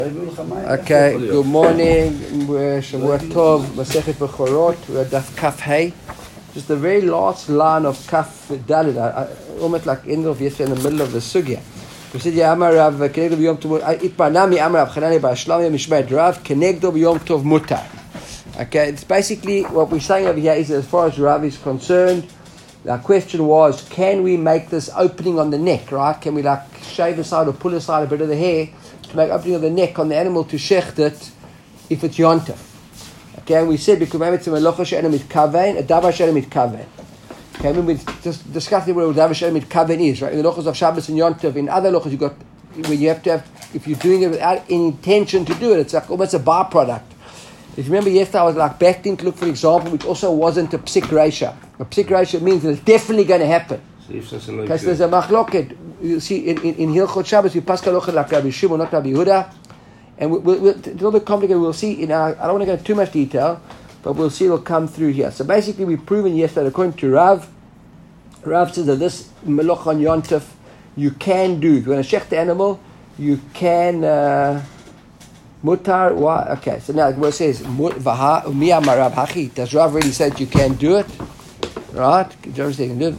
Okay, good morning. Shavua Tov, Masechet Bechorot. We're at Daf Kaf Hey. Just the very last line of Kaf Dalet. Almost like end of yesterday in the middle of the sugya. We said, "Ya Amar Rav Kenegdo b'Yom Tov Itbarnami Amar Rav Chanani bar Shlomo Mishmeit Rav Kenegdo b'Yom Tov Mutar." Okay, it's basically what we're saying over here is that as far as Rav is concerned, the question was, can we make this opening on the neck, right? Can we like shave aside or pull aside a bit of the hair to make opening of the neck on the animal to shecht it if it's yontef? Okay, and we said because maybe it's a melacha she'ena mitkaven, a davar she'ena mitkaven. Okay, when we just discussed what a davar she'ena mitkaven is, right? In the lochos of Shabbos and yontef, in other lochos you got where you have to have, if you're doing it without any intention to do it, it's like almost a byproduct. If you remember yesterday, I was like backing to look for an example which also wasn't a psik reisha. A psik reisha means that it's definitely going to happen. Because there's a machloket. You see, in Hilchot Shabbos, we pass halachot like Rabbi Shimon, not Rabbi Yehuda. And it's a little bit complicated. We'll see, I don't want to go into too much detail, but we'll see it'll come through here. So basically, we've proven yesterday, according to Rav says that this melach on yontef, you can do. If you want to shech the animal, you can... Mutar, why? Okay, so now what it says, does Rav really say that you can't do it? Right? Rav say you can do it.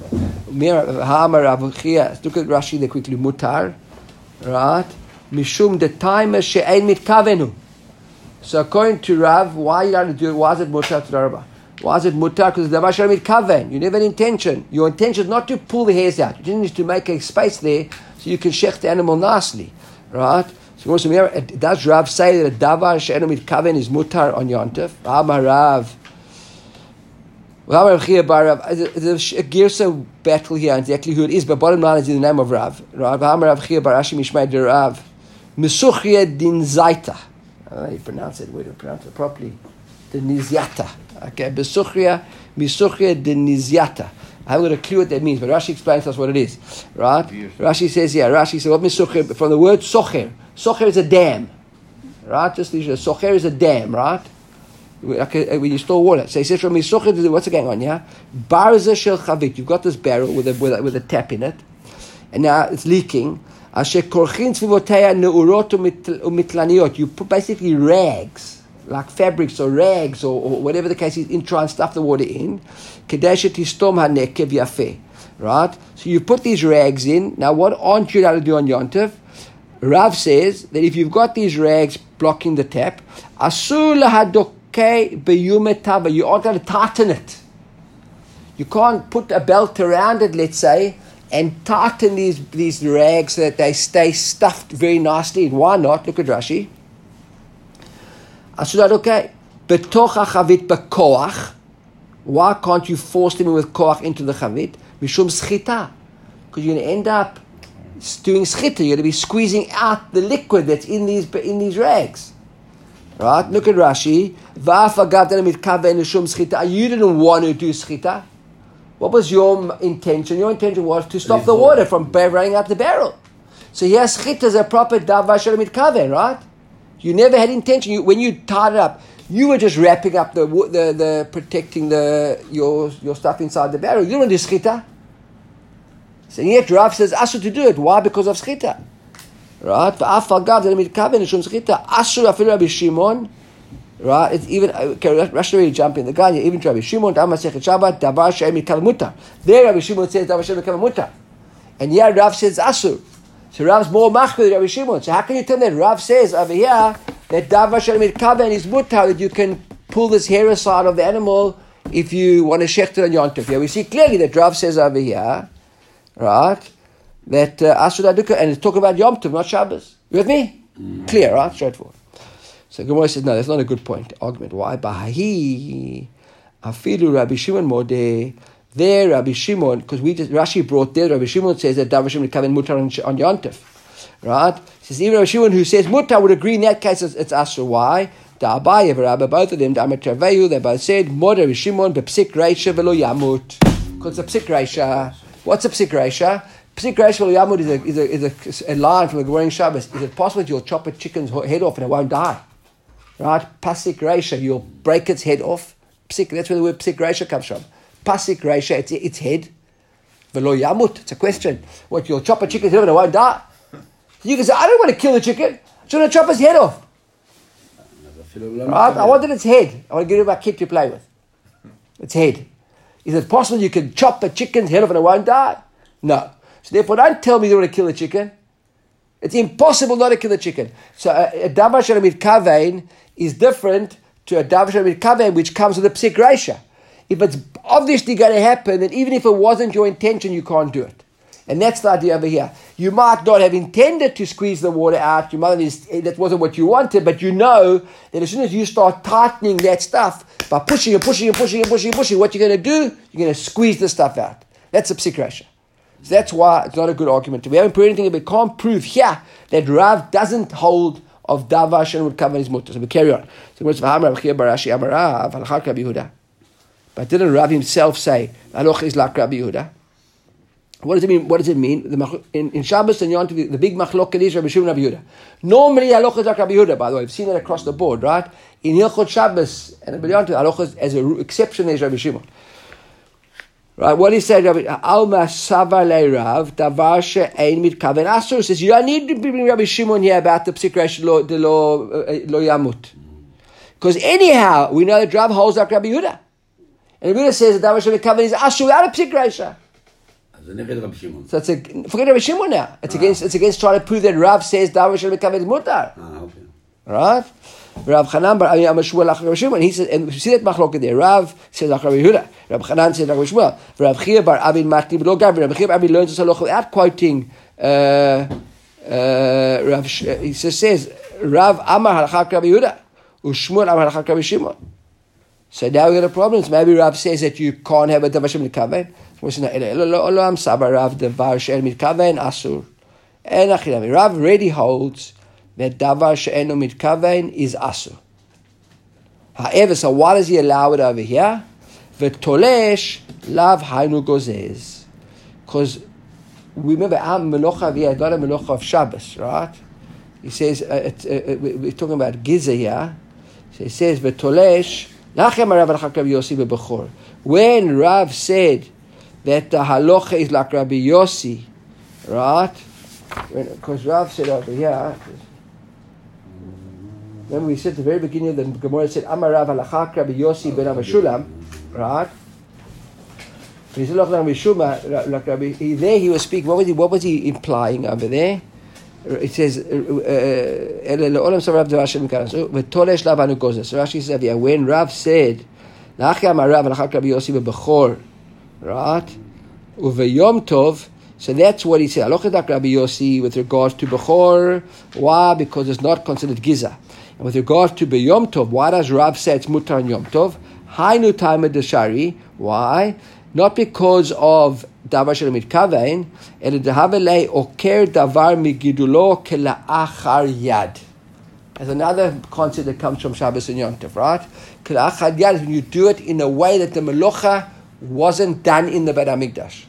Look at Rashi there quickly, Mutar. Right? Mishum the time she'ein mitkavenu. So according to Rav, why you got to do it? Why is it Mutar to Rabba? Why is it Mutar? Because the davar she'ein mitkaven. You never had intention. Your intention is not to pull the hairs out. You need to make a space there so you can shech the animal nicely. Right? So does Rav say that a davar she'enu mitkaven is mutar on yontef? Amar Rav. There's a girsa battle here, exactly who it is, but bottom line is in the name of Rav. Amar Rav Chia bar Ashi Mishmei de Rav. Mesuchria din zaita. I don't know how you pronounce it. Way to pronounce it properly. Din nizyata. Okay, Mesuchria din nizyata. I haven't got a clue what that means, but Rashi explains to us what it is. Right? Rashi says, Rashi says, what mesuchria, from the word socher. Socher is a dam, right? Just socher is a dam, right? Okay, when you store water. So he says from socher, what's going on here? Barza shel chavit. You've got this barrel with a tap in it, and now it's leaking. Asher korchin tzvivoteya neurot umitlaniot. You put basically rags, like fabrics or rags or whatever the case is, in try and stuff the water in. Kedei shetistom hanekev yafeh. Right? So you put these rags in. Now, what aren't you allowed to do on Yontif? Rav says that if you've got these rags blocking the tap, asur lahadokei beyumetava, you aren't going to tighten it. You can't put a belt around it, let's say, and tighten these rags so that they stay stuffed very nicely. Why not? Look at Rashi. Asur lahadokei betoch hachavit bekoach. Why can't you force them with koach into the chavit? Mishum schita, because you're going to end up doing schita. You're going to be squeezing out the liquid that's in these rags. Right? Look at Rashi. You didn't want to do schita. What was your intention? Your intention was to stop the water from running out the barrel. So yes, schita is a proper davar shel mitkaven, right? You never had intention. When you tied it up, you were just wrapping up the protecting your stuff inside the barrel. You don't want to do schita. So yet Rav says asur to do it. Why? Because of schita. Right? Asur afilu Rabbi Shimon. Right? It's even Rashi really jumping the gun. Even Rabbi Shimon, Masechet Shabbat, davar she'en mitkaven mutar. There Rabbi Shimon says davar she'en mitkaven mutar, and here Rav says asur. So Rav's more machmir than Rabbi Shimon. So how can you tell me that Rav says over here that davar she'en mitkaven is mutar, that you can pull this hair aside of the animal if you want to shecht it on Yontif? Yeah, we see clearly that Rav says over here, right, that asur daduka, and it's talking about Yom Tov, not Shabbos. You with me? Clear, right? Straightforward. So Gemara says, no, that's not a good point. Argument. Why? Bahahi afilu Rabbi Shimon modeh. There, Rabbi Shimon, because Rashi brought there, Rabbi Shimon says that davar she'en mitkaven mutar on Yontif, right? He says even Rabbi Shimon who says mutar would agree in that case it's asur. Why? Da Abaye v'Rabba, both of them, da Amitraveu, they both said mod Rabbi Shimon bepsik reisha v'lo yamut. Because it's a psik reisha. What's a psik reisha? Psik reisha v'lo yamut is a line from the Gemara in Shabbos. Is it possible that you'll chop a chicken's head off and it won't die? Right? Pasik reisha, you'll break its head off. Psik, that's where the word psik reisha comes from. Pasik reisha, its head. V'lo yamut. It's a question. What, you'll chop a chicken's head and it won't die? You can say, I don't want to kill the chicken. So I'm going to chop his head off. Right? I wanted its head. I want to give it my kid to play with. Its head. Is it possible you can chop a chicken's head off and it won't die? No. So therefore, don't tell me you want to kill a chicken. It's impossible not to kill a chicken. So a davar shel mitkaven is different to a davar shel mitkaven which comes with a psik reisha. If it's obviously going to happen, then even if it wasn't your intention, you can't do it. And that's the idea over here. You might not have intended to squeeze the water out. You might have, that wasn't what you wanted, but you know that as soon as you start tightening that stuff, by pushing and pushing and pushing and pushing and pushing, what you're going to do, you're going to squeeze the stuff out. That's a psik reisha. So that's why it's not a good argument. We haven't proved anything, but we can't prove here that Rav doesn't hold of davar shel mitkaven his mutter. So we carry on. So but didn't Rav himself say, Halocha is like Rabbi Yehuda? What does it mean? What does it mean? In Shabbos and Yom Tov, the big machlok is Rabbi Shimon and Rabbi Yehuda. Normally, Halocha is like Rabbi Yehuda, by the way. I've seen it across the board, right? In Hilchot Shabbos and Yom Tov, Halocha as an exception is Rabbi Shimon. Right? What he said, Alma Savar Le Rav, Davar She'ein Mitkaven Asur, says, you don't need to bring Rabbi Shimon here about the psik reisha lo yamut. Because anyhow, we know that Rav holds like Rabbi Yehuda. And Rabbi Yehuda says that Davar She'ein Mitkaven is Asur without a psik reisha. So forget Rabbi Shimon now. It's against trying to prove that Rav says davar shel mitkaven is mutar. Okay. Right? Rav Chanan bar Ami Amashua lach Rabbi Shimon. He says, and you see that machlok there. Rav says lach Rabbi Yehuda. Rav Chanan says lach Rabbi Shmuel. Rav Chia bar Abin Matli b'lo Gavi. Rav Chia bar Abin learns this halacha without quoting. Rav he says Rav Amar halachak Rabbi Yehuda, u'Shmuel Amar halachak Rabbi Shimon. So now we got a problem. So maybe Rav says that you can't have a davar shel mitkaven. Rav already holds that davar she'eno mitkaven is asur. However, so why does he allow it over here? V'tolesh lav hainu gozez. Because remember, our melocha here, not a melocha of Shabbos, right? He says, we're talking about giza here. So he says, v'tolesh lachem Rav alachak Rabbi Yossi b'bechor. When Rav said that the halacha is like Rabbi Yossi, right? Because Rav said over here, remember we said at the very beginning of the Gemara, said, Amar Rav halachak Rabbi Yossi ben Amashulam, right? He said, Rabbi Shuma, like Rabbi, there he was speaking, what was he implying over there? It says, Rashi says, when Rav said, Amar Rav halachak Rabbi Yossi b'bechor, right? Uveyom Tov. So that's what he said. Alochedak Rabbi Yossi with regards to Bechor. Why? Because it's not considered Giza. And with regards to Beyom Tov, why does Rav say it's Mutar and Yom Tov? Hainu Taima Deshari. Why? Not because of Davar Shel Mitkaven, El Dehavelei Oker Davar Migidulo Kela'achar Yad. There's another concept that comes from Shabbos and Yom Tov, right? Kela'achar Yad is when you do it in a way that the Melocha wasn't done in the Beit HaMikdash.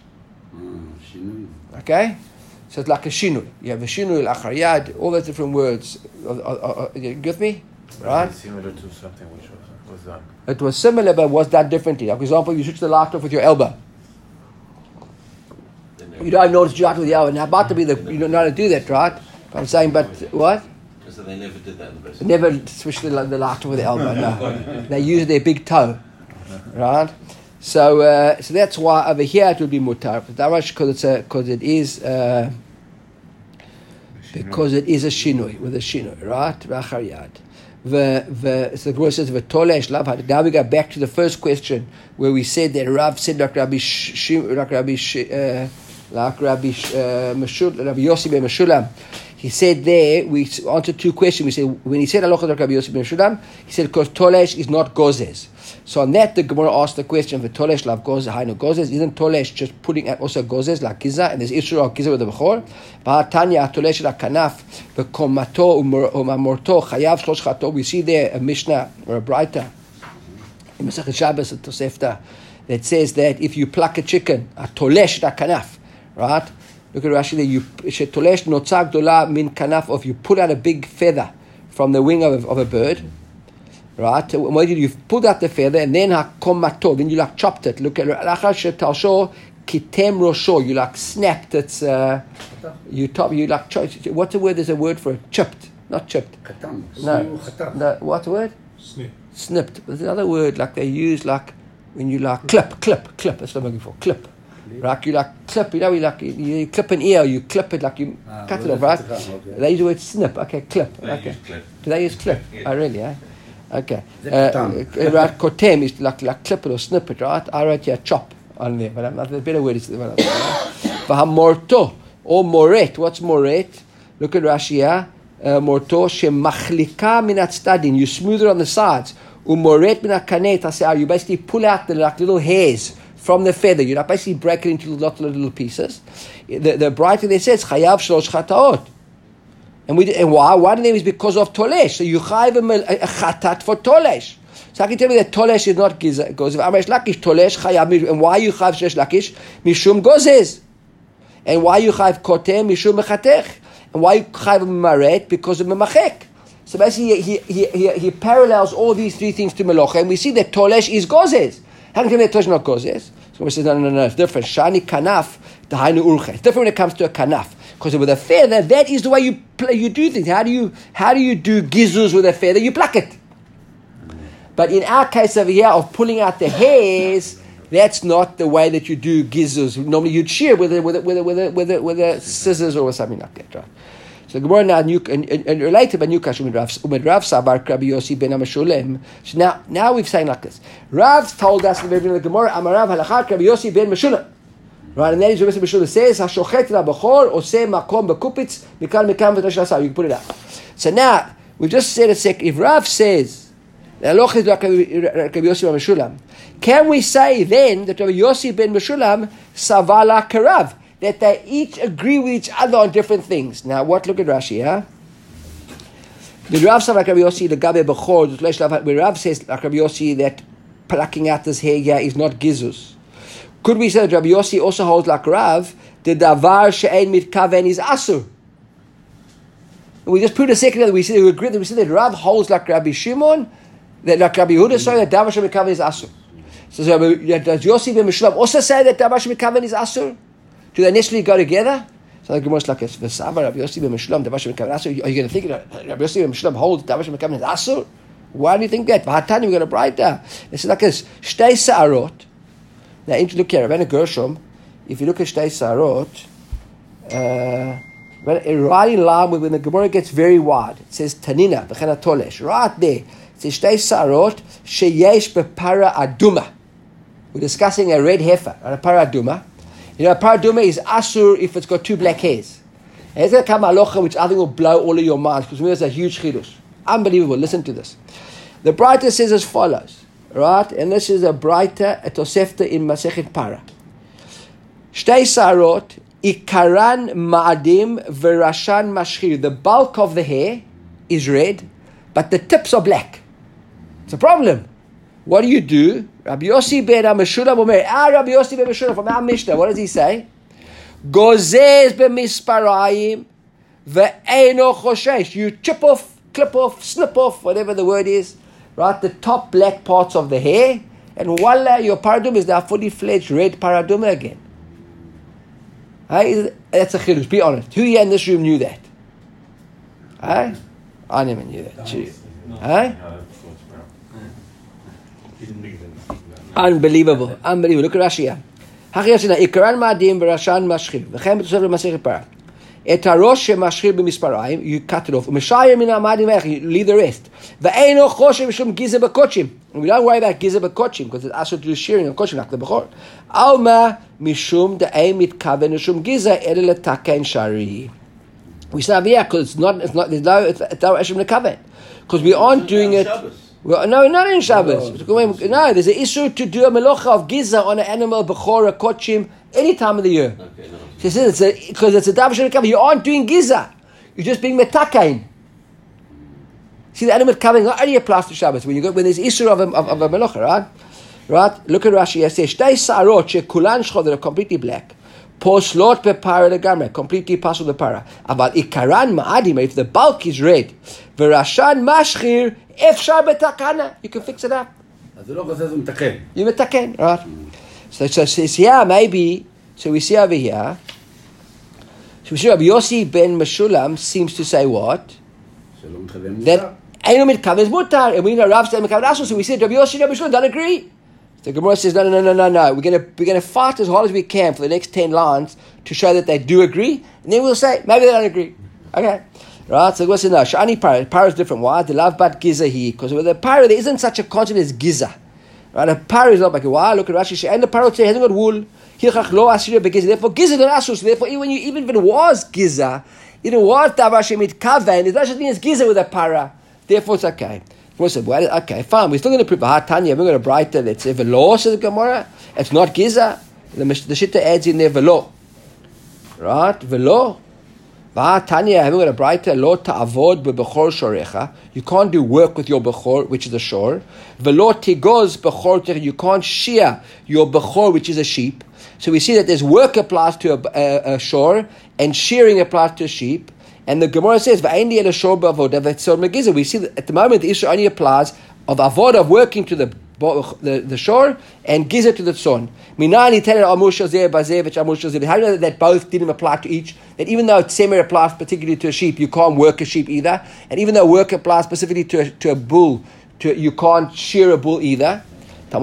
Okay? So it's like a shinui. You have a shinui, l'achar yad, all those different words. You with me? Right? Similar to something which was done. It was similar, but was done differently. Like, for example, you switch the light off with your elbow. You don't notice you out with the elbow. Now, about to be you don't know how to do that, right? But I'm saying, but what? So they never did that in the best. Never switched the light off with the elbow, no. They used their big toe. Right? So that's why over here it would be mutar. Because it is a shinui with a shinui, right? Rachar yad. So the Gemara says v'tolesh lav. Now we go back to the first question where we said that Rav said like Rabbi Yossi ben Meshulam. He said there, we answered two questions. We said, when he said halacha like Rabbi Yossi ben Meshulam, he said because tolesh is not gozes. So on that, the Gemara asked the question, "V'tolesh lav gozes, hainu gozes." Isn't tolesh just putting out also gozes like giza? And there's issue of giza with the bechor. Ba'atanya tolesh la kanaf v'komato u'mamorto chayav shlosh chato. We see there a Mishnah or a Braita in Masechet Shabbos at Tosefta that says that if you pluck a chicken, a tolesh la kanaf, right? Look at Rashi there. You tolesh notzag dola min kanaf, of you pull out a big feather from the wing of a bird. Right? What you pulled out the feather and then hakomato, then you like chopped it. Look at lachar shetalsho kitem rosho. You like snapped its. You like what's the word? There's a word for it. Chipped. not chipped. Khatam. No, no. What word? Snipped. There's another word like they use like when you like clip. That's what I'm looking for. Clip. Right? You like clip. You know, you clip an ear. You clip it like you cut it off. Right? Okay. They use the word snip. Okay, clip. They Okay. use clip. Do they use clip? Yeah. Oh, really? Eh? Okay. Khatam. Right. Kotem is like clip it or snip it. Right? I wrote here chop on there, but the better word is V'hamorto or moret. What's moret? Look at Rashi here. Morto shemachlika minat stadin. You smooth it on the sides. Umoret minat kanet. You basically pull out the like little hairs from the feather. You basically break it into lots of little pieces. The brighter there says chayav shlosh chataot. And why? One of them is because of tolesh. So you chayav a chatat for tolesh. So I can tell you that tolesh is not gozeh. Amresh lakish tolesh chayav. And why you chayav shlosh lakish? Mishum gozes. And why you chayav kotem? Mishum mechatech. And why you chayav maret? Because of memachek. So basically, he parallels all these three things to melocha, and we see that tolesh is gozes. How can you tell me that tolesh is not gozes? So we say no, it's different. Shani kanaf dahainu urche. It's different when it comes to a kanaf, because with a feather, that is the way you do things. How do you do gizus with a feather? You pluck it. But in our case over here of pulling out the hairs, that's not the way that you do gizus. Normally you'd shear with a scissors or something like that, right? So the Gemara now and related by new kashu with Rav Sabar Rabbi Yossi ben Amashulem. So now we've saying like this. Rav told us in the beginning of the Gemara, Amarav halachat Rabbi Yossi ben Meshulem. Right, and then Rabbi Yossi ben Meshulem says, Hashochet rabachor oseh makom bekupitz mikal mikam v'tosh lasar. You can put it out. So now we've just said a sec. If Rav says Rabbi Yossi ben Meshulem, can we say then that Rabbi Yossi ben Meshulem savala karav? That they each agree with each other on different things. Now, what? Look at Rashi, huh? The Rav says like Rabbi Yossi, the Gabe Bechor, where Rav says like Rabbi Yossi that plucking out this hair here is not gizus. Could we say that Rabbi Yossi also holds like Rav, the davar she'ein mitkaven is asur? We just put a second that we say that Rav holds like Rabbi Shimon, that like Rabbi Yehuda, sorry, that davar she'ein mitkaven is asur. So does Yossi ben Meshulem also say that davar she'ein mitkaven is asur? Do they necessarily go together? So the Gemara is like a V'savar Rabbi Yossi ben Meshulem davar she'ein mitkaven asur. Are you going to think that Rabbi Yossi ben Meshulem holds davar she'ein mitkaven is asur? Why do you think that? V'hatani, we're going to write that. It's like this: Shtei Sa'arot. Now, if you look here, Rabbeinu Gershom, if you look at Shtei Sa'arot, right in line with when the Gemara gets very wide, it says Tanina v'chen tolesh. Right there, it says Shtei Sa'arot sheyesh bepara aduma. We're discussing a red heifer, a para aduma. You know, a para aduma is asur if it's got two black hairs. And there's going to come halacha which I think will blow all of your minds because there's a huge chiddush. Unbelievable. Listen to this. The Breita says as follows, right? And this is a Breita, a Tosefta in Masechet Para. Shtei Sa'arot, ikaran ma'adim v'rashan mashchir. The bulk of the hair is red, but the tips are black. It's a problem. What do? Rabbi Yossi ben Meshulem Omer, Rabbi Yossi ben Meshulem from our Mishnah, what does he say? Gozez b'misparayim ve'eno choshesh. You chip off, clip off, snip off, whatever the word is, right? The top black parts of the hair, and voila, your paradum is now fully fledged red paradum again. Hey, that's a chiddush. Be honest. Who here in this room knew that? Hey? I never knew that. Hey? Unbelievable. Look at Rashi here. Ikaran ma'adim v'rashan mashchir. V'chem b'tosef l'masechet para. Et harosh shemashchir b'misparayim, you cut it off. U'meshayir min ha'ma'adim v'ech, you leave the rest. V'eino choshev mishum giza b'kochim. We don't worry about giza b'kochim because it's also to do shearing of kochim like the bechor. Alma mishum da'ei mitkaven mishum giza ele l'taken shari. We say here because it's no eshim l'kaven because we aren't doing it. Well, no, not in Shabbos. No, there's an issue to do a melocha of giza on an animal, bechora, kochim, any time of the year. Okay, no. She says because it's a davar she'en. You aren't doing giza. You're just being metakain. See, the animal coming not only applies to Shabbos when there's issue of a melocha, right? Right. Look at Rashi. It says shtei sa'arot shekulan shchor, that are completely black. Poslot bepara legamre, completely pasul the para. Aval ikaran ma'adim, if the bulk is red, v'rashan mashchir efshar betakana, you can fix it up. You metaken, right? So here maybe. So we see over here. So we see Rabbi Yossi ben Meshulem seems to say what? שלא מתכוון מותר. That Eino Mitkaven is mutar, and we know Rav said Mitkaven Asus, so we said Rabbi Yossi, Rabbi Shmuel don't agree. The Gemara says no. We're gonna fight as hard as we can for the next 10 lines to show that they do agree, and then we'll say maybe they don't agree. Okay, right? So the Gemara says no. Shani para is different. Why? The love bat giza here, because with the para there isn't such a concept as giza. Right? A para is not like why? Look at Rashi, and the para hasn't got wool. Therefore giza don't asus. Therefore even if it was giza, it was davar mitkaven. It doesn't mean it's giza with a para. Therefore it's okay. Okay, fine. We're still going to prove a Tanya. We're going to brighter. Let's say velo says the Gemara. It's not giza. The Shitta adds in there velo. Right? Velo. Tanya. We're going to brighter. Lo ta'avod bebechor shorecha. You can't do work with your bechor, which is a shore. Velo tigoz bechor. You can't shear your bechor, which is a sheep. So we see that there's work applies to a shore and shearing applies to a sheep. And the Gemara says, we see that at the moment the issue only applies of avodah, of working to the shore, and giza to the tzon. How do you know that both didn't apply to each? That even though tzemer applies particularly to a sheep, you can't work a sheep either. And even though work applies specifically to a bull, you can't shear a bull either. So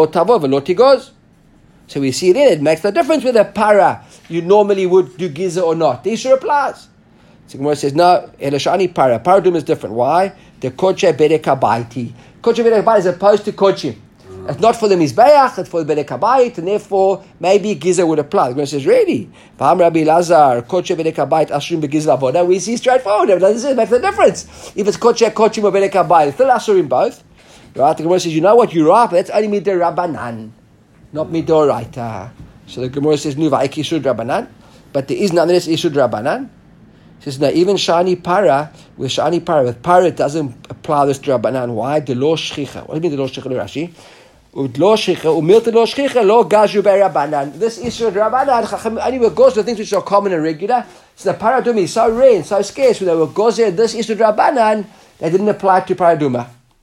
we see there, it makes no difference whether para you normally would do giza or not. The issue applies. So Gemara says, no, Elashani para. Paradum is different. Why? The koche bedek habaiti. Koche bedek habaiti is opposed to kochim. It's not for the mizbeach, it's for the bedek habayit, and therefore maybe giza would apply. The Gemara says, really? V'am Rabbi Lazar, koche bedek habayit ashrim begiza avodah. We see straightforward. It doesn't make the difference. If it's kochim or bedek habayit, it's still ashrim both. Right? The Gemara says, you know what? You're right, but that's only midor rabbanan, not midor raita. So the Gemara says, nu va'ik ishud rabbanan, but there is nonetheless ishud rabbanan. Says now even shani para with para it doesn't apply this to Rabbanan. Why? The lo shchicha. What do you mean the lo shchicha? Rashi. Lo shchicha umilta lo shchicha lo gaju be Rabbanan. This issue of Rabbanan only goes to things which are common and regular. So the paraduma is so rare and so scarce. When they were goes there, this issue of Rabbanan, they didn't apply to paraduma.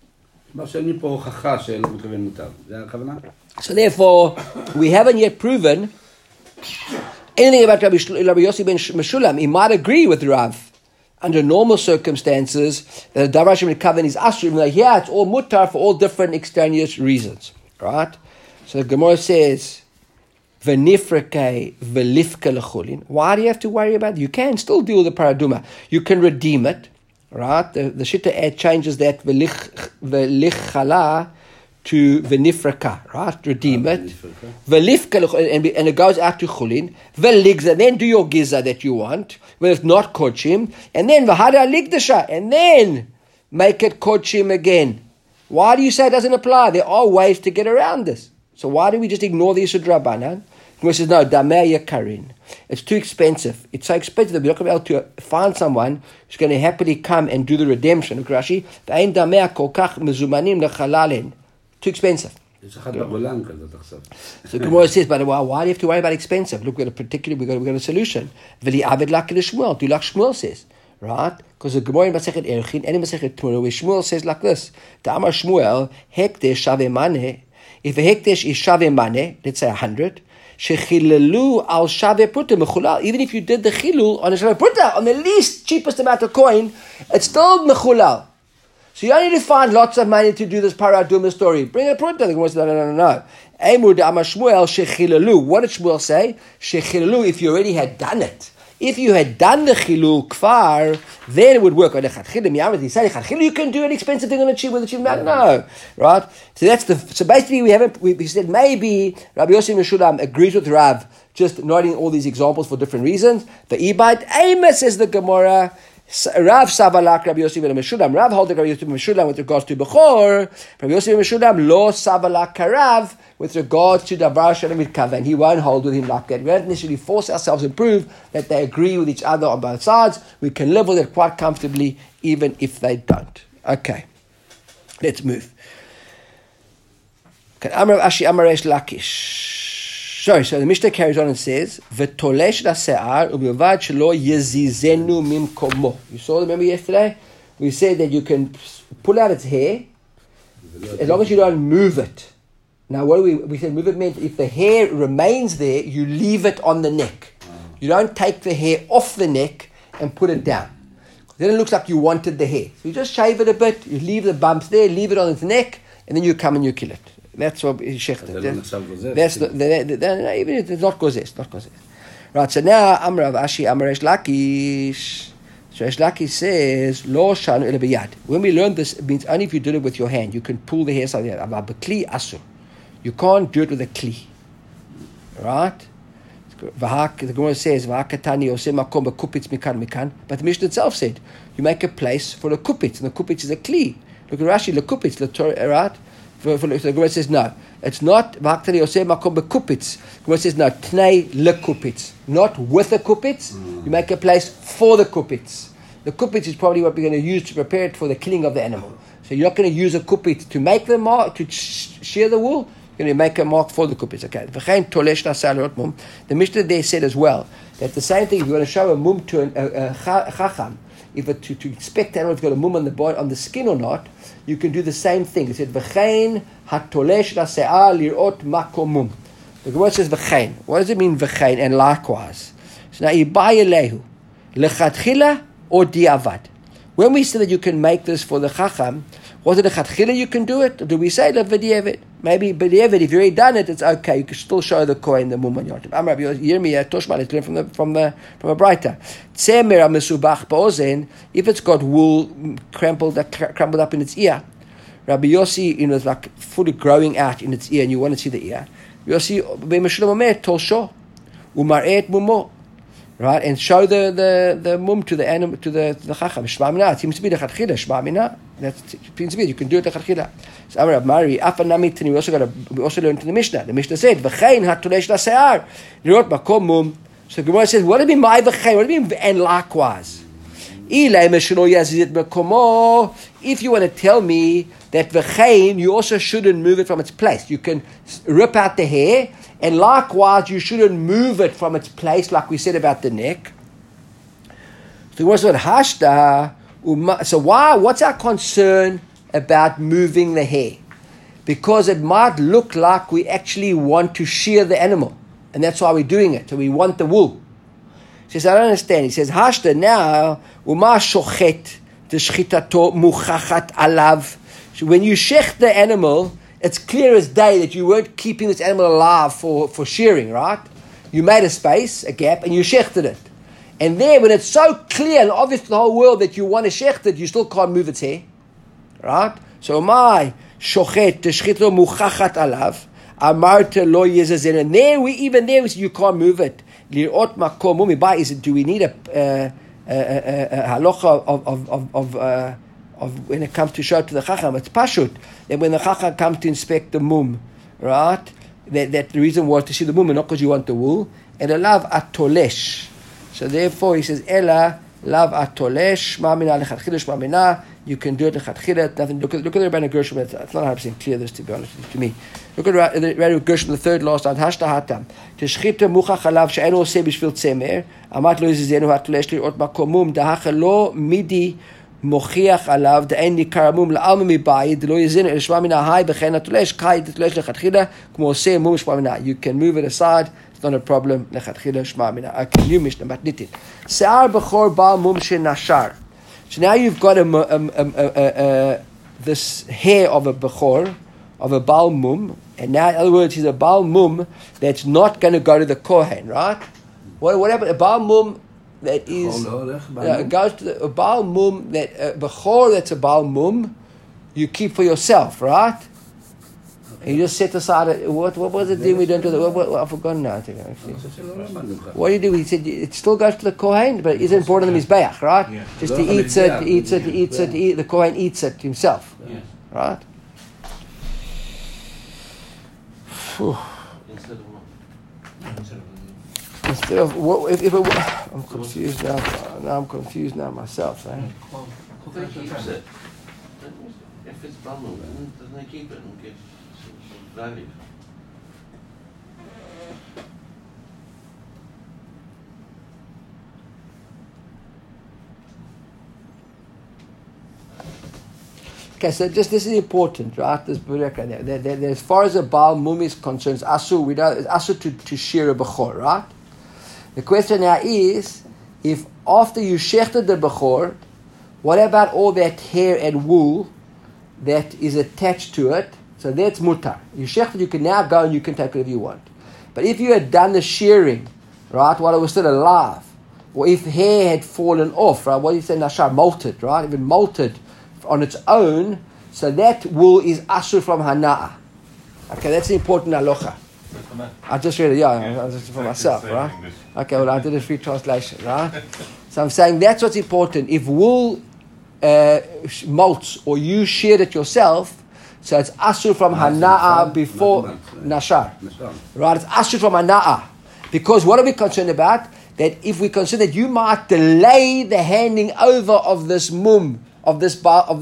So therefore, we haven't yet proven anything about Rabbi Yossi ben Meshulam. He might agree with Rav under normal circumstances that the davar shemikaven is asur. Like here, it's all mutar for all different extraneous reasons, right? So the Gemara says, "V'nifreke v'lifka lechulin." Why do you have to worry about it? You can still deal with the paraduma. You can redeem it, right? The Shitta changes that v'lichala to v'nifraka, right? Redeem it. V'lifka, and it goes out to chulin. V'ligza, then do your giza that you want. When it's not kochim. And then v'hada ligdasha, and then make it kochim again. Why do you say it doesn't apply? There are ways to get around this. So why do we just ignore the Yisud Rabbanan? He says, no, dameh yakarin. It's too expensive. It's so expensive that we're not going to be able to find someone who's going to happily come and do the redemption. Look, Rashi, v'ain dameh kol kach mezumanim lechalalen. Too expensive. So Gemara says, but why do you have to worry about expensive? Look, we got a solution. V'li aved lak Shmuel. Do like Shmuel says, right? Because the Gemara in Masechet Erchin and in Masechet Tmura, where Shmuel says like this: Ta'amar Shmuel hekdesh shaveh maneh. If a hekdesh is shaveh maneh, let's say 100, shechilelu al shaveh pruta mechulal. Even if you did the chilul on a shaveh pruta, on the least cheapest amount of coin, it's still mechulal. So you don't need to find lots of money to do this paraduma story. Bring a pruta. The Gemara says, no. Emur da'amar Shmuel shechilalu. What did Shmuel say? Shechilalu, if you already had done it. If you had done the chilul kfar, then it would work. He said, you can do an expensive thing on a cheap with a cheap amount. No. Right? So basically we said maybe Rabbi Yossi Meshulam agrees with Rav, just noting all these examples for different reasons. The Ibait Amos says the Gemara, Rav Savalak Rabbi Yossi ben Meshulam. Rav held Rabbi Yossi ben Meshulam with regards to Bechor. Rabbi Yossi ben Meshulam lo Savalak Karav with regards to Davar Shalom Mitkaven. He won't hold with him like that. We don't initially force ourselves and prove that they agree with each other on both sides. We can live with it quite comfortably even if they don't. Okay, let's move. Amar Ashi Amaresh Lakish. So the Mishnah carries on and says, "V'tolesh la'se'ar u'bilvad shelo yezizenu mimkomo." You saw, remember yesterday? We said that you can pull out its hair as long as you don't move it. Now, what do we said move it meant if the hair remains there, you leave it on the neck. You don't take the hair off the neck and put it down. Then it looks like you wanted the hair. So you just shave it a bit, you leave the bumps there, leave it on its neck, and then you come and you kill it. That's what he shechted. That's even if it's not gozes, not gozes. Right, so now Amar Rav Ashi, Amar Resh Lakish. So Resh Lakish says, Lo shanu ela biyad. When we learned this, it means only if you do it with your hand, you can pull the hair out of the hand. Aval b'kli asur. You can't do it with a kli. Right? The Gemara says, but the Mishnah itself said, you make a place for a kupitz, and the kupitz is a kli. Look at Rashi, the kupitz, right? The Gemara says, no, it's not, the Gemara says, no, tnei lekupitz, not with a kupitz, you make a place for the kupitz. The kupitz is probably what we're going to use to prepare it for the killing of the animal. So you're not going to use a kupitz to make the mark, to shear the wool. You're going to make a mark for the kupitz. Okay. The Mishnah there said as well that the same thing, if you want to show a mum to a chacham, if it, to inspect the animal if it's got a mum on the skin or not, you can do the same thing. It said, V'chein hatolesh la'se'ah lir'ot makom mum. The Gemara says, V'chein. What does it mean, V'chein? And likewise. So now, Ibai elehu, lechatchila or diavad. When we say that you can make this for the chacham, was it a chatchila you can do it? Or do we say the v'diavad? Maybe b'diavad, if you've already done it, it's okay. You can still show the kohen the mum on your tip. Amar Rabbi Yirmiyah Toshma, let's learn from a Braita. Tzemer mesubach ba'ozen, if it's got wool crumpled up in its ear. Rabbi Yossi, it's like fully growing out in its ear, and you want to see the ear. Yossi b'meshulam omer tolsho umar'et mumo. Right, and show the mum to the animal, to the chacham. Shma mina. It seems to be the chatchila. Shma mina. That seems to be you can do it the chatchila. So Amar Rav Mari, afanami tani. We also learned in the Mishnah. The Mishnah said, "V'chein hatolesh la'se'ar lirot makom mum." So the Gemara says, "What do you mean my v'chein? What do you mean and likewise?" If you want to tell me that v'chein, you also shouldn't move it from its place. You can rip out the hair. And likewise, you shouldn't move it from its place, like we said about the neck. So what's what hashta? So why? What's our concern about moving the hair? Because it might look like we actually want to shear the animal, and that's why we're doing it. So we want the wool. He says, I don't understand. He says, hashta now uma shochet t'shchitato muchachat alav. So when you shech the animal, it's clear as day that you weren't keeping this animal alive for shearing, right? You made a space, a gap, and you shechted it. And there, when it's so clear and obvious to the whole world that you want to shecht it, you still can't move its hair, right? So, my shochet teshchito muchachat alav amarte lo yezazen. And there, we say you can't move it. Lirot makom mumibai. Is it? Do we need a halacha of when it comes to show to the chacham? It's pashut. That when the chacham comes to inspect the mum, right? That the reason was to see the mum and not because you want the wool. And a lav atolesh. So therefore he says, Ela lav atolesh, ma'amina lechatchila shma'amina. You can do it lechatchila. Nothing. Look at the Rebbeinu Gershom. It's not 100% clear this, to be honest to me. Look at the Rebbeinu Gershom, the third last line. Hashta hatam. Teshchita muchach alav she'eno oseh b'shvil tzemer. Amat lo yizizenu hatolesh li'ot makom mum. Dahacha lo midi mochiach alav de'en nikar mum la'alma mibayid lo yizinu elshma mina hai b'chen hatolesh kai hatolesh lechatchila k'mo oseh mum shma mina. You can move it aside. It's not a problem. Lechatchila shma mina. Okay, new Mishnah matnitin. Se'ar b'chor ba mum she'nashar. So now you've got this hair of a bechor, of a Baal mum, and now in other words, he's a Baal mum that's not going to go to the Kohen, right? What happened? A Baal mum that is goes to a Baal mum that bechor that's a Baal mum, you keep for yourself, right? And you just set aside. What was it? We don't do that. I've forgotten now. What do you do? He said it still goes to the Kohen, but it isn't important in his Mizbeach, right? Yeah. Just he eats it. The Kohen eats it himself, right? Instead of what? If I'm confused now. Now I'm confused now myself, right? They keeps it. If it's bundled, doesn't they keep it and give value? Okay, so just this is important, right? This as far as a Baal mum is concerned, it's asur. We know it's asur to shear a bechor, right? The question now is, if after you shechted the bechor, What about all that hair and wool that is attached to it? So that's mutar. You shechted, you can now go and you can take whatever you want. But if you had done the shearing, right, while it was still alive, or if hair had fallen off, right, what do you say, nashar, molted, right, if it molted on its own, so that wool is asur from hana'a. Okay, that's an important halacha. I just read it, I just for myself, right? Okay, well, I did a free translation, right? So I'm saying that's what's important. If wool molts or you sheared it yourself, so it's asur from hana'a before nashar. Right, it's asur from hana'a. Because what are we concerned about? That if we consider that you might delay the handing over of this mum, of this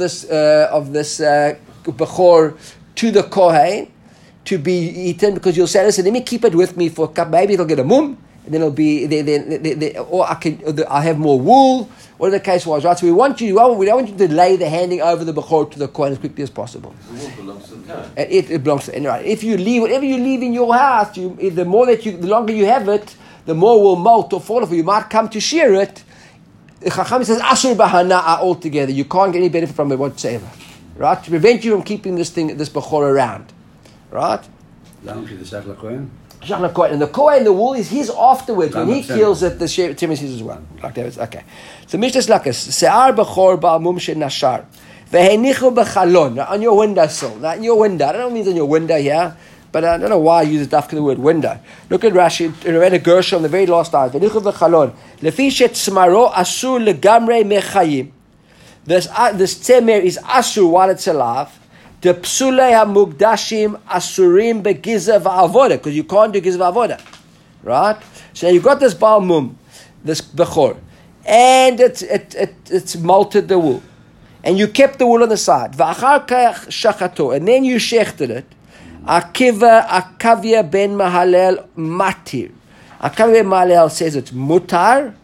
bechor to the kohen to be eaten, because you'll say, listen, let me keep it with me for a cup. Maybe it'll get a mum, and then it'll be or I have more wool. Whatever the case was, right? So we don't want you to delay the handing over the bechor to the kohen as quickly as possible. The wool belongs to the kohen. It belongs to right. If you leave whatever you leave in your house, the longer you have it, the more will molt or fall off. You might come to shear it. The Chacham says asur bahana'a altogether. You can't get any benefit from it whatsoever, right? To prevent you from keeping this bechor around, right? And the kohen, the wool is his afterwards when he kills it. The Timis is as well. Like that. Okay. So Mishnah Lakas se'ar bechor ba'amum she'nashar vehenichu bechalon on your windowsill. Now in your window. I don't mean on your window here. But I don't know why I use the word window. Look at Rashi, read a Gershon on the very last line. This tzemer is asur while it's alive. The psulei hamugdashim asurim begiza va'avoda, because you can't do giza va'avoda, right? So you've got this baal mum, this bechor, and it's molted the wool, and you kept the wool on the side. Va'achar kach shachato, and then you shechted it. Akavia ben Mahalel matir. Akavia ben Mahalel says it's mutar,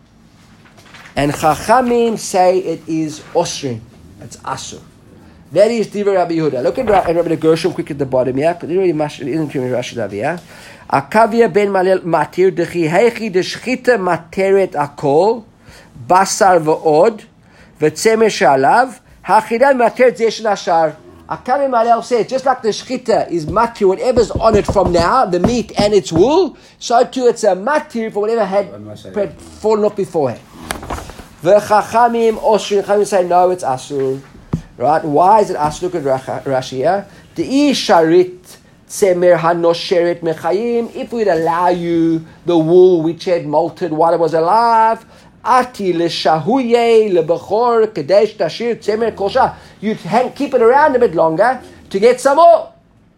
and Chachamim say it is osrin. It's asur. That is Divrei Rabbi Yehuda. Look at Rabbi Gershom quick at the bottom, yeah? Because it isn't too many Rashi Davi, yeah? Akavia ben Mahalel matir dechi heichi deshchita materet akol basar v'od v'tzemer shalav hachida materet zesh nashar. Akavia Malel said, just like the shchita is matir, whatever's on it from now, the meat and its wool, so too it's a matir for whatever had fallen off beforehand. The Chachamim Osrin, Chachamim say, no, it's asur. Right? Why is it asur? Look at Rashi here. De'i sharit tzemer hanosheret mechayim. If we'd allow you the wool which had molted while it was alive, Ati leshahuye lebechor kadesh tashir tzemer kosha. You keep it around a bit longer to get some more.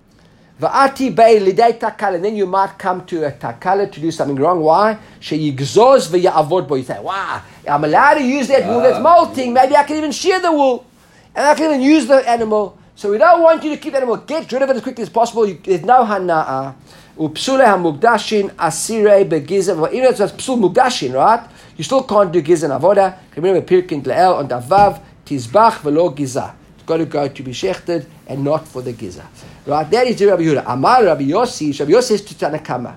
Va'ati bei lidei takal, and then you might come to a takala to do something wrong. Why? Sheyigzoz v'ya'avod bo. You say, wow, I'm allowed to use that wool that's molting. Maybe I can even shear the wool, and I can even use the animal. So we don't want you to keep the animal. Get rid of it as quickly as possible. There's no hana'a. Upsule hamugdashin asirei begiza. Even if it's psul mugdashin, right? You still can't do giza and avoda. Remember Pirkin Le'el on Davav, Tizbach v'lo giza. It's got to go to be shechted and not for the giza. Right? That is Rabbi Yehuda. Amar Rabbi Yossi. Rabbi Yossi says to Tanakama.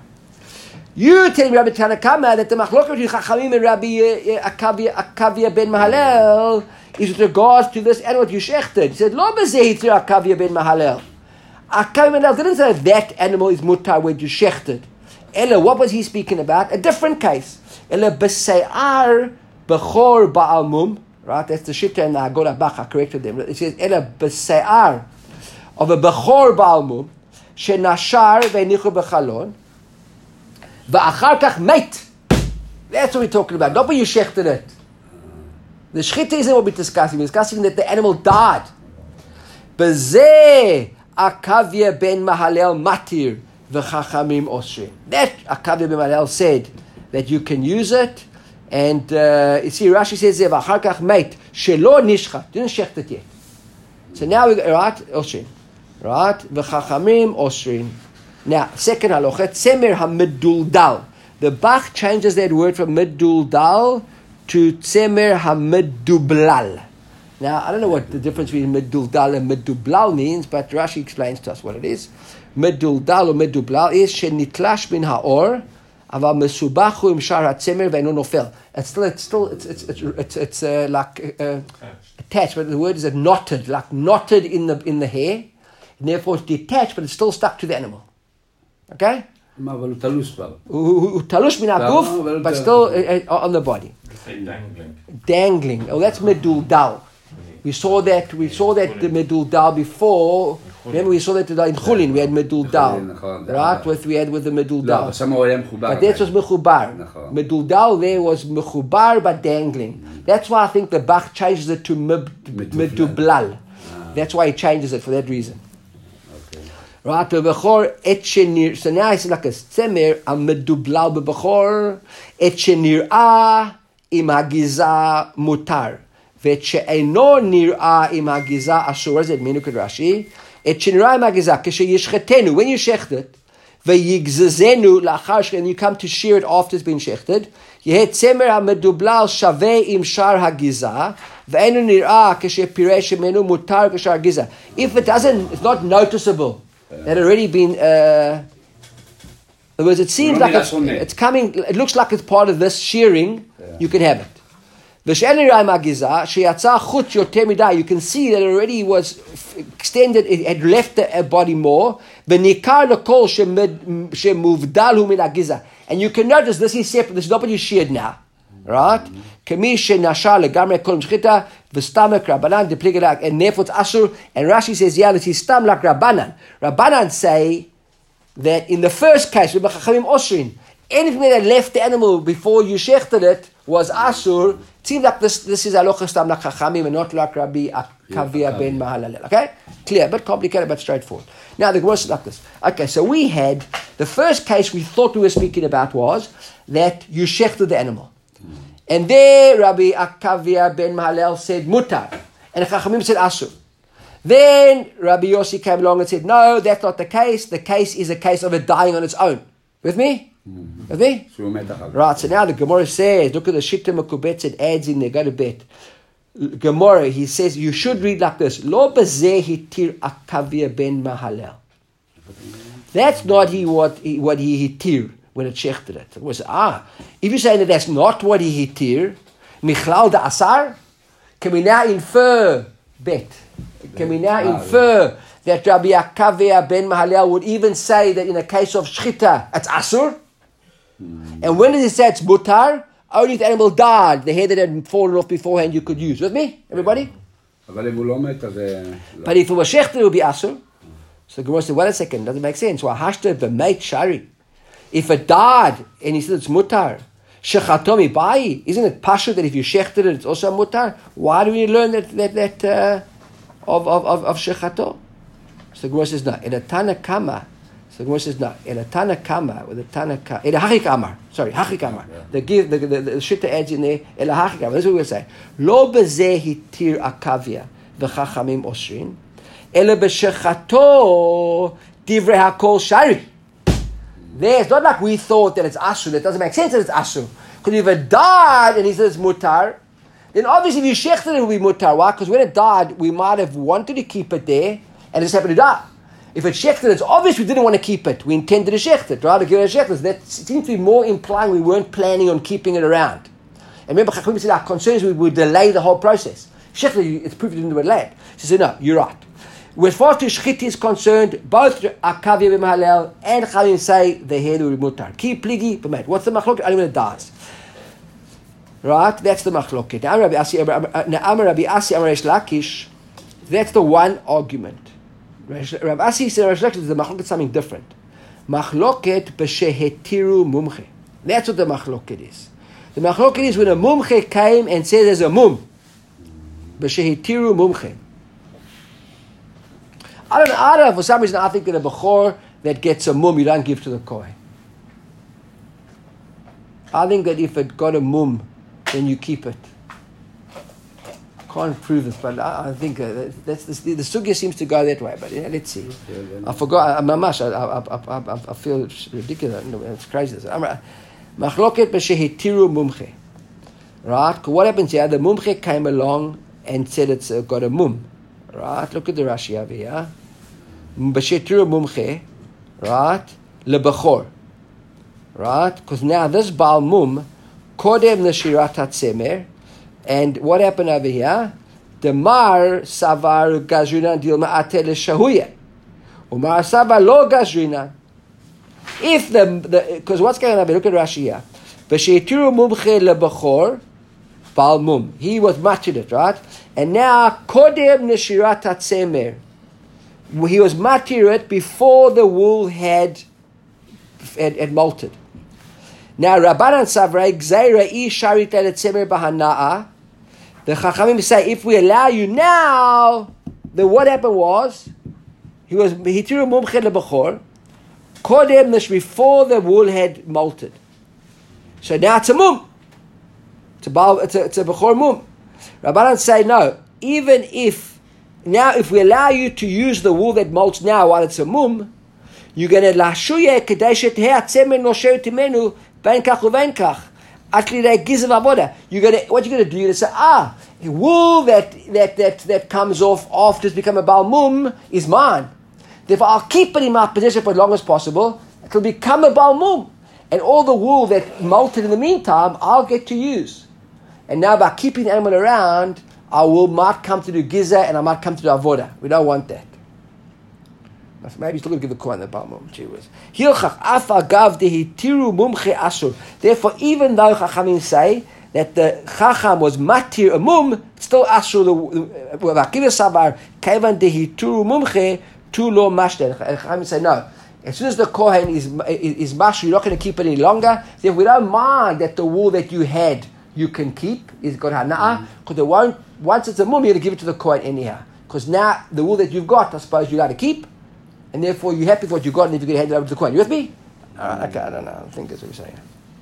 You tell Rabbi Tanakama that the machlok between Chachamim and Rabbi Akavia ben Mahalel is with regards to this animal you shechted. He said, Lo b'zeh hitri Akavia ben Mahalel. Akavia ben Mahalel didn't say that animal is mutar when you shechted. Ella, what was he speaking about? A different case. Ella b'sei'ar b'chor ba'almum. Right, that's the shita and the Agora Bach. I corrected them. It says ella b'sei'ar of a b'chor ba'almum shenashar ve'nichu b'chalon va'achar kach meit. That's what we're talking about. Not when you shechted it. The shchita isn't what we're discussing. We're discussing that the animal died. B'zeh Akavia ben Mahalel matir v'chachamim osri. That Akavia ben Mahalel said that you can use it, and you see Rashi says there v'achar kach meit shelo nishchat, didn't shecht it yet. So now we right osrin, right v'chachamim osrin. Now second halacha tzemer hamiduldal. The Bach changes that word from miduldal to tzemer hamidublal. Now I don't know what the difference between miduldal and midublal means, but Rashi explains to us what it is. Miduldal or midublal is shenitlash min haor אבל מסובך הוא עם שאר הצמר ואינו נופל. It's like attached, but the word is knotted, like knotted in the hair. And therefore it's detached, but it's still stuck to the animal. Okay? אבל הוא תלוש כבר. הוא תלוש מן הגוף, but still on the body. Dangling. Oh, that's מדולדל. We saw that the מדולדל before. Remember we saw that in Chulin, we had מדולדל. Right? We had with the מדולדל. לא, שם הוא היה מחובר. But that was מחובר. מדולדל there was מחובר but dangling. That's why I think the Bach changes it to מדובלל. That's why he changes it for that reason. Right, בבחור, so now it's like a צמר, המדובלל בבחור, את שנראה עם הגיזה מותר, ואת שאינו נראה עם הגיזה אסור, זה מינוק רש"י, את שנראה עם הגיזה, כשישחטנו, when you שחטת, ויגזזנו לאחר שכן, you come to shear it after it's been שחטת, יהיה צמר המדובלל שווה עם שאר הגיזה, ואינו נראה כשפירש ממנו מותר כשאר הגיזה. If it doesn't, it's not noticeable. That already been, in other words, it seems like it's coming, it looks like it's part of this shearing, you can have it. ושאין נראה עם הגיזה, שיצא חוץ יותר מדי, you can see that it already was extended, it had left the body more, וניכר לכל שמובדל הוא מן הגיזה. And you can notice this is separate, this is not what you sheared now. Right? כמי שנשר לגמרי כל משחיתה, וסתמק רבנן דפליגה לה, and therefore it's asur, and Rashi says, yeah, this is stam like Rabbanan. Rabbanan say that in the first case, with Chachamim Osrin, anything that had left the animal before you shechted it was asur. It seems like this is halacha stam like Chachamim and not like Rabbi Akavia ben Mahalalel. Okay? Clear, but complicated, but straightforward. Now the Gemara is like this. Okay, so we had, the first case we thought we were speaking about was that you shechted the animal. And there Rabbi Akavia ben Mahalel said mutar, and the Chachamim said asur. Then Rabbi Yossi came along and said, no, that's not the case. The case is a case of it dying on its own. With me? Mm-hmm. With me? Right, so now the Gemara says, look at the Shita Makubetz, it adds in there, go to bet. Gemara, he says, you should read like this, Lo bezeh hitir Akavia ben Mahalel. That's not what he hitir. When it shechted it. It was, if you're saying that that's not what he hitir, Michlal da Asar, can we now infer, that Rabbi Akavia ben Mahalel would even say that in a case of shchita, it's asur? And when does he say it's mutar? Only if the animal died, the hair that had fallen off beforehand you could use. With me, everybody? But if it was shechted, it would be asur. So the Gemara said, wait a second, doesn't make sense. Well, hashta b'meit shari. If it died, and he said it's mutar, shechatomi bayi, isn't it pasha that if you shechted it, it's also mutar? Why do we learn that of shechato? So the Gemara says no. In a Tana Kama, so the Gemara says no. In a Tana Kama, with a Tana Kama, in a Hachik Amar, Hachik Amar. The Shitta adds in there, in a Hachik Amar. That's what we'll say. Lo bezeh hitir akavia v'chachamim osrin, ele b'shechato divrei hakol shari. It's not like we thought that it's asur. That doesn't make sense that it's asur. Because if it died and he says mutar, then obviously if you shechted it, it would be mutar. Why? Because when it died, we might have wanted to keep it there and it just happened to die. If it shechted, it's obvious we didn't want to keep it. We intended to shecht it, right? To give it a shecht. That seems to be more implying we weren't planning on keeping it around. And remember, Chachamim said our concerns we would delay the whole process. Shechted, it's proof you didn't delay it. She said, no, you're right. As far as shchita is concerned, both Akavia ben Mahalel and Chachamim say the head will be mutar. Ki pligi b'met. What's the machloket? Only when it dies. Right? That's the machloket. Now, Rabbi Asi Amar Reish Lakish. That's the one argument. Rabbi Asi said Reish Lakish is the machloket something different. Machloket b'shehetiru mumche. That's what the machloket is. The machloket is when a mumche came and said there's a mum. B'shehetiru mumche. I don't know, for some reason I think that a bechor that gets a mum you don't give to the kohen. I think that if it got a mum, then you keep it. Can't prove it, but I think that's the sugya seems to go that way. But yeah, let's see. I forgot. I feel ridiculous. It's crazy. Machloket b'shehitiru mumche. Right? What happens here? The mumche came along and said it's got a mum. Right? Look at the Rashi over here. B'shehitiru mumche. Right? Lebechor. right? Because now this Baal Mum, Kodem Neshirat HaTzemer, and what happened over here? Demar Savar Gazrina Dilma Atel Shahuya. Umar Savar Lo Gazrina. If because what's going on? Look at Rashi here. V'sheitiru mumche lebachor, Baal Mum. He was matir it, right? And now Kodem Neshirat HaTzemer. He was matir it before the wool had molted. Now Rabbanan Savrei Gzeira I Sharit HaTzemer Bahana'a. The Chachamim say, if we allow you now, then what happened was, he was Hitiru Mumche lebachor, Kodem Nesh before the wool had molted. So now it's a mum. It's a bechor mum. Rabbanan say no. Even if we allow you to use the wool that molts now while it's a mum, you're going to lashuye kedei shetehe atzemer nosher timenu vein kach uvein kach. You're gonna what you're gonna do? You're gonna say, wool that comes off after it's become a Baal Mum is mine. Therefore, I'll keep it in my possession for as long as possible. It will become a Baal Mum. And all the wool that molted in the meantime, I'll get to use. And now by keeping the animal around, might come to do Giza and I might come to do Avodah. We don't want that. Maybe still going to give the Kohen the Baal Mum. Therefore, even though Chachamim say that the Chacham was matir a mum, still Asur the Akiva Savar, Kevan dehituru mumche, tu lo mashter. Chachamim say no. As soon as the Kohen is mashter, you're not going to keep it any longer. Therefore, we don't mind that the wool that you had, you can keep, is got hana'a, because once it's a mum, you're going to give it to the Kohen anyhow. Because now, the wool that you've got, I suppose you're going to keep, and therefore you're happy with what you got, and if you're going to hand it over to the Kohen. You with me? Okay, I don't know. I think that's what you're saying.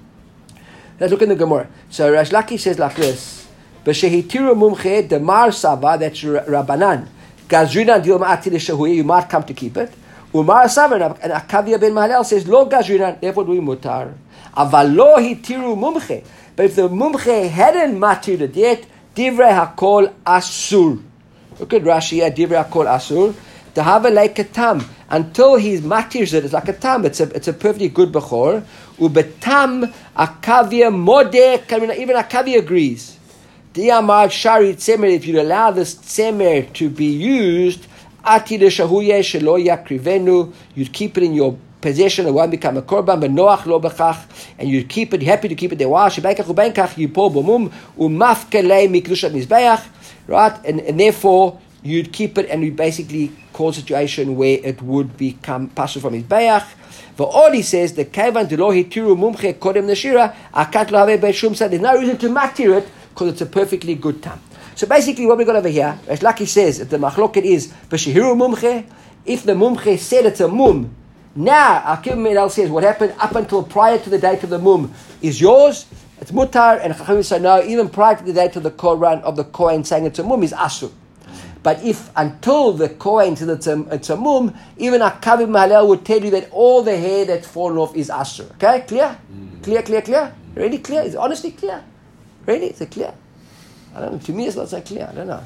Let's look in the Gemara. So Resh Lakish says like this: B'shehitiru mumche demar sava, that's Rabbanan. Gazrina dilma atil shahuye, you might come to keep it. Umar sava, and Akavia ben Mahalel says lo gazrina, therefore do we mutar. Aval lo hitiru mumche, but if the mumche hadn't matir it yet, divrei hakol asur. Look at Rashi here, divrei hakol asur. To have a like a tam until he's matirs it, it's like a tam. It's a perfectly good bechor. Ubetam akavia modeh. Even akavia agrees. Diamar shari tzemer. If you allow this tzemer to be used, ati de shahuye shelo yakrivenu. You'd keep it in your possession. It won't become a korban. But noach lo bechach, and you'd keep it. Happy to keep it there. Wah shebeikach ubenkach yipo bomum umafkelei mikdushat mizbeach. Right, and therefore you'd keep it, and you basically cause a situation where it would become pasul from his bayach. For all he says, the kaivan de lo hitiru mumche kodem neshira akat lo have beishum said there's no reason to matir it because it's a perfectly good time. So basically, what we got over here, as Laki says, if the machloket is b'shehiru mumche, if the mumche said it's a mum, now Akiva Menel says what happened up until prior to the date of the mum is yours. It's mutar, and Chachamim say no, even prior to the date of the Koran of the Kohen saying it's a mum is asur. But if until the Kohen says it's a mum, even Akav Mahalel would tell you that all the hair that's fallen off is asur. Okay, clear? Clear? Really clear? Is it honestly clear? Really? Is it clear? I don't know. To me, it's not so clear. I don't know.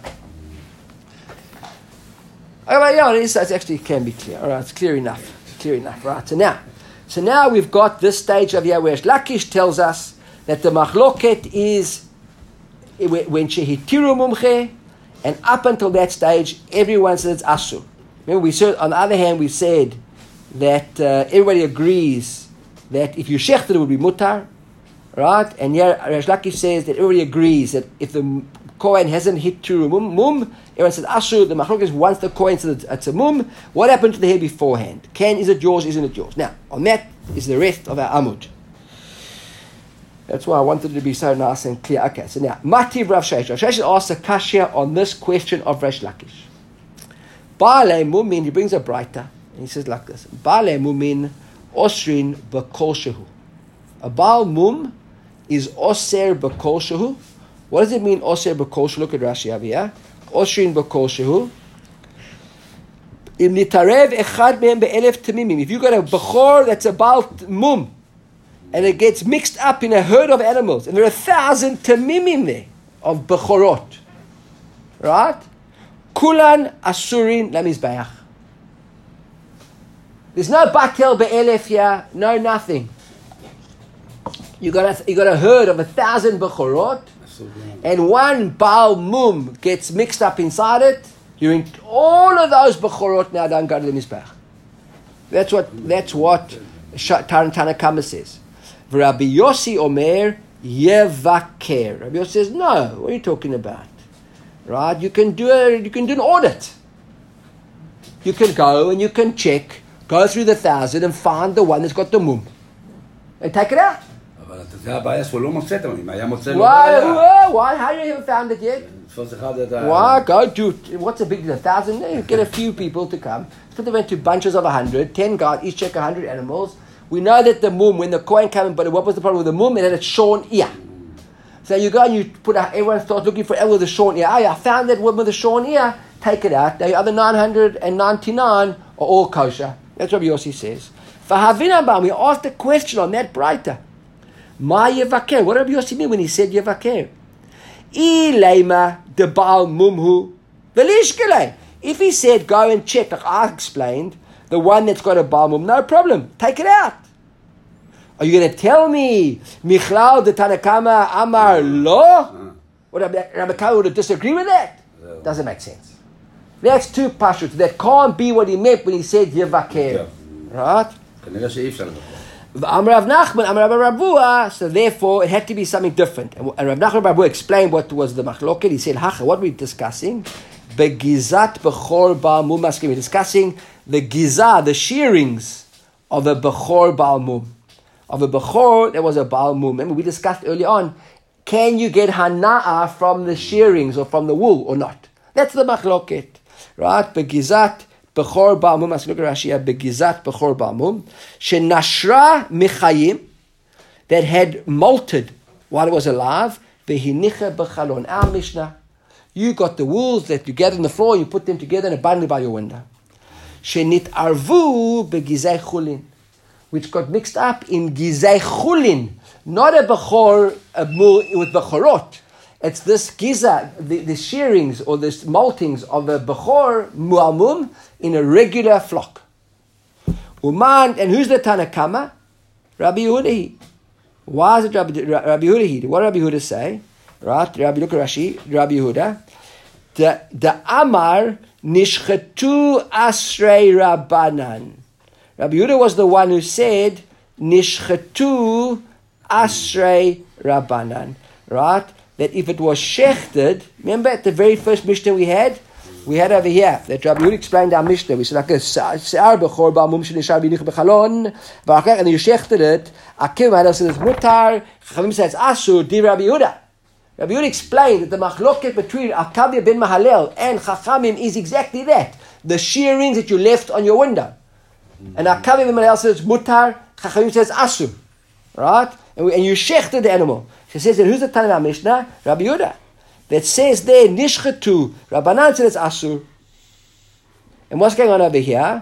Oh, well, yeah, it is. It actually can be clear. All right, it's clear enough. Right. So now we've got this stage of here where Lakish tells us that the machloket is when shehitiru mumche. And up until that stage, everyone says it's asur. Remember, on the other hand, we said that everybody agrees that if you shechted it would be mutar, right? And here Resh Lakish says that everybody agrees that if the Kohen hasn't hit to mum, everyone says asur. The machlok is once the Kohen says it's a mum, what happened to the hair beforehand? Is it yours, isn't it yours? Now, on that is the rest of our amud. That's why I wanted it to be so nice and clear. Okay, so now, Mativ Rav Sheish. Rav Sheish asks a kashya on this question of Resh Lakish. Ba'alei mumin, he brings a braita, and he says like this: Ba'alei mumin osrin b'kol shehu. A Baal mum is oser b'kol shehu. What does it mean, oser b'kol shehu? Look at Rashi over here. Osrin b'kol shehu. Im nitarev echad mehem be'elef tamimim. If you got a bechor that's a Baal mum, and it gets mixed up in a herd of animals, and there are 1,000 tamimim there of bechorot, right? Kulan asurin lamizbeach. There's no batel be'elef here, no nothing. You got a herd of 1,000 bechorot, and one Baal Mum gets mixed up inside it. All of those bechorot now don't go to the Mizbech. That's what Tanakama says. Rabbi Yossi Omer Yevaker. Rabbi Yossi says, no, what are you talking about? Right? You can do an audit. You can go and you can check, go through the 1,000 and find the one that's got the mum. And take it out. Why? How you haven't found it yet? Why? Go do it. What's the big deal? 1,000? You get a few people to come. Put them into bunches of 100. 10 guys, each check 100 animals. We know that the mum, when the coin came in, but what was the problem with the mum? It had a shorn ear. So you go and you everyone starts looking for with a shorn ear. Oh yeah, I found that one with a shorn ear. Take it out. The other 999 are all kosher. That's what Yossi says. For Havinabam, we asked a question on that brighter. Ma yevaker. What did Yossi mean when he said yevaker? Ilema de Baal mumhu velishkele. If he said go and check, like I explained, the one that's got a Baal mum, no problem. Take it out. Are you going to tell me Michlal de Tanakama Amar Lo? What Rabbi Kama would disagree with that? Doesn't make sense. That's too pashut. That can't be what he meant when he said yevaker. Right? Amar Rav Nachman, Amar Rav Rabua. So therefore, it had to be something different. And Rav Nachman Rav Rabua explained what was the machloket. He said, "Hacha, what are we discussing? Begizat bechor Baal mum maskim." We're discussing the gizah, the shearings of a bechor Baal mum. Of a bechor, there was a Baal mum. Remember, we discussed early on, can you get hana'ah from the shearings or from the wool or not? That's the machloket. Right? Begizat bechor Baal mum. Let's look at Rashi. Begizat bechor Baal mum. Shenashra michayim, that had molted while it was alive. Vehinicha bechalon. Our Mishnah. You got the wools that you gather on the floor, you put them together in a bundle by your window. Shenit arvu begizay chulin, which got mixed up in gizay chulin, not a bechor with bechorot. It's this giza, the shearings or the maltings of a bechor mu'amum in a regular flock. Uman, and who's the Tanakama? Rabbi Yehuda. Why is it Rabbi Yehuda? What did Rabbi Yehuda say? Right, Rabbi, look at Rashi, Rabbi Yehuda. The Amar nishchetu asrei Rabbanan. Rabbi Yehuda was the one who said nishchetu asrei Rabbanan. Right, that if it was shechted, remember at the very first Mishnah we had over here that Rabbi Yehuda explained our Mishnah. We said like a se'ar bechor ba'amum shenishar b'nich b'chalon, and then you shechted it. Akim had said it's mutar. Chachamim says asur di Rabbi Yehuda. Rabbi Yehuda explained that the machloket between Akavia ben Mahalel and Chachamim is exactly that. The shearings that you left on your window. And Akavia ben Mahalel says mutar, Chachamim says asur. Right? And you shechted the animal. She says, and who's the Tanna Mishnah? Rabbi Yehuda. That says there, nishchetu. Rabbanan says asur. And what's going on over here?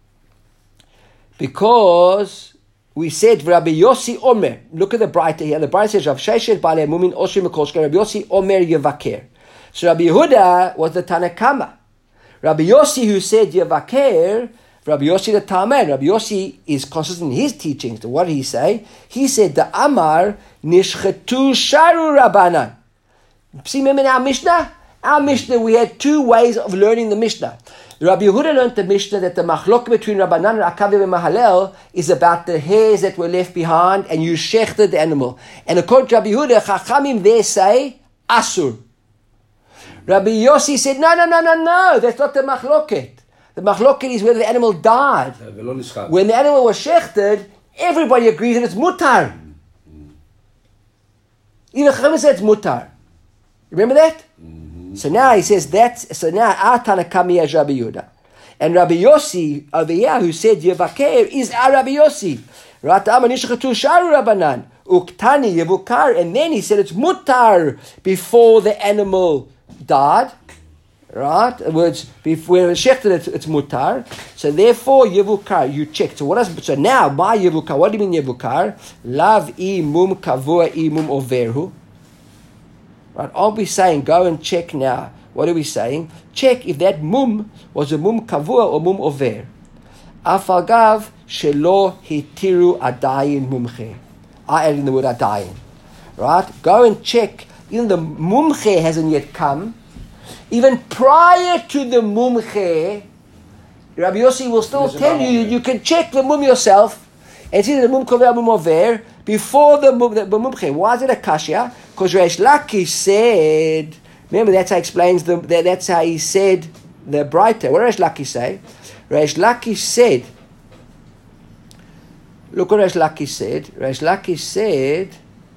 Because we said Rabbi Yossi Omer. Look at the brighter here. The brighter says Rav Sheshet Baalei Mumin Oshri Mekolshka. Rabbi Yossi Omer Yevaker. So Rabbi Yehuda was the Tanakama. Rabbi Yossi who said Yevaker. Rabbi Yossi the Tamen. Rabbi Yossi is consistent in his teachings. So what did he say? He said the Amar Nishchetu Sharu Rabbanan. See, remember in our Mishnah? Our Mishnah, we had two ways of learning the Mishnah. Rabbi Yehuda learned the Mishnah that the machlok between Rabbanan and Akavia ben Mahalel is about the hairs that were left behind and you shechted the animal. And according to Rabbi Yehuda, Chachamim there say asur. Rabbi Yossi said, no, that's not the machloket. The machloket is whether the animal died. When the animal was shechted, everybody agrees that it's mutar. Even Chachamim said it's mutar. Remember that? So now he says so now our Tanakami is Rabbi Yehuda. And Rabbi Yossi over here who said Yevaker is our Rabbi Yossi. Uktani Yevukar, and then he said it's mutar before the animal died. Right? In other words, before it was shechted, it's mutar. So therefore Yevukar, you check. So now by Yevukar, what do you mean Yevukar? Lav I mum kavua I mum overhu. Right? Aren't we saying go and check now? What are we saying? Check if that mum was a mum kavua or mum over. Afagav shelo hitiru adayin mumche. I added in the word adayin. Right? Go and check. Even the mumche hasn't yet come. Even prior to the mumche, Rabbi Yossi will still tell you, you can check the mum yourself and see the mum kover mum over before the mumche. Why is it a kasha? Because Reish Lakish said, remember that's how he explains, that's how he said the brighter. What did Reish Lakish say? Reish Lakish said, look what Reish Lakish said. Reish Lakish said,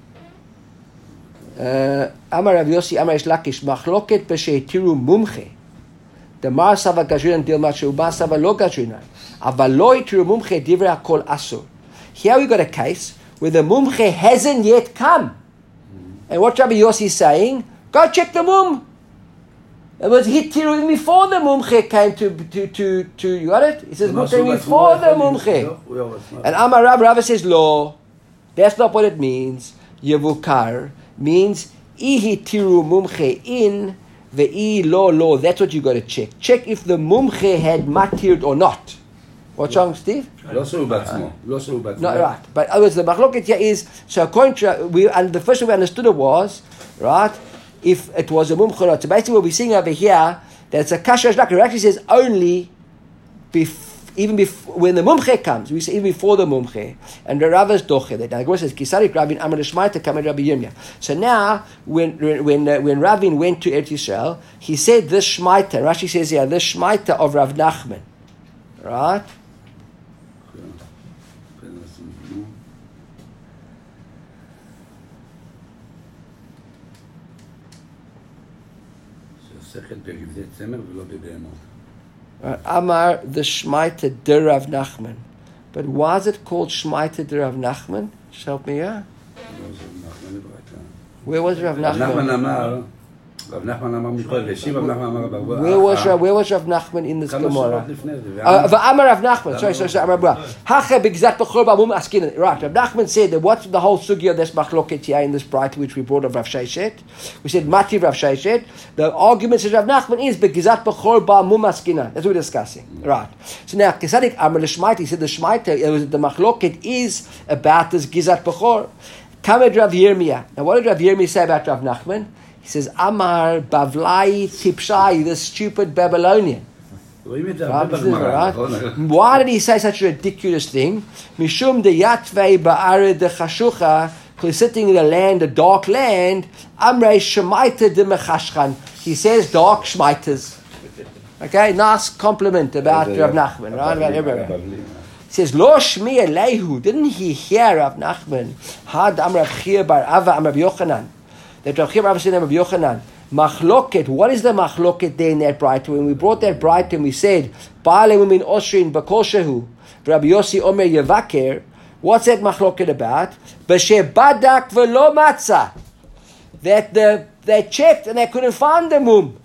Amar Rav Yossi, Amar Reish Lakish, machloket b'sheitiru mumche. The mar sava gajrinan dilma she'uba sava lo gajrinan. Aval lo itiru mumche divrei hakol asur. Here we got a case where the mumche hasn't yet come. And what Rabbi Yossi is saying, go check the mum. It was hitiru even before the mumche came to you got it? He says mumche before the mumche. And Amar Rav says, lo, that's not what it means. Yevukar means ihi tiru mumche in ve'i lo. That's what you got to check. Check if the mumche had matird or not. What's wrong, Steve? לא שהוא בעצמו. Not right. But otherwise, the machloket here is, so according to, and the first way we understood it was, right, if it was a mumche or not. So basically what we're seeing over here, that it's a kasha shlaka. It actually says only even before, when the mumche comes, we say even before the mumche, and the Rav is doche. Now the Gemara says, Kisarik Ravin Amar Shmaita Kamed Rabbi Yirmiyah. So now, when Ravin went to Eretz Yisrael, he said this Shmaita. Rashi says here, this Shmaita of Rav Nachman, right? Amar the Shmaita de Rav Nachman. But why is it called Shmaita de Rav Nachman? Help me out. Where was Rav Nachman? Where was Rav Nachman in this Gemara? Amar Rav Nachman. Sorry. Hache b'gzat b'chor b'amum askinan. Right. Rav Nachman said that what's the whole sugya of this machloket here in this bright which we brought of Rav Sheshet. We said Mati Rav Sheshet. The argument says Rav Nachman is b'gzat b'chor b'amum askinan. That's what we're discussing. Right. So now Kesadik Amar l'Shmaita. He said the Shmaita, the machloket is about this gizat b'chor. Kamed Rav Yirmiyah. Now what did Rav Yirmiyah say about Rav Nachman? He says, Amar Bavlai Tipshai, the stupid Babylonian. Right? Why did he say such a ridiculous thing? Mishum de Yatvei Ba'ared de Chashucha, because he's sitting in a land, a dark land, Amrei Shemaita de Mechashchan. He says dark Shmaitas. Okay, nice compliment about Rav Nachman, right? About everywhere. He says, Lo Shmi Elehu, didn't he hear Rav Nachman? Had Amrav Chia Bar Ava Amrav Yochanan. That Rav Chia Bar Ava said Rav Yochanan. Machloket, what is the machloket there in that bright? When we brought that bright and we said, Ba'ale Mumin Osrin B'kol Shehu, Rabbi Yossi Omer Yevaker, what's that machloket about? B'she Badak V'lo Matzah. That they checked and they couldn't find the mum.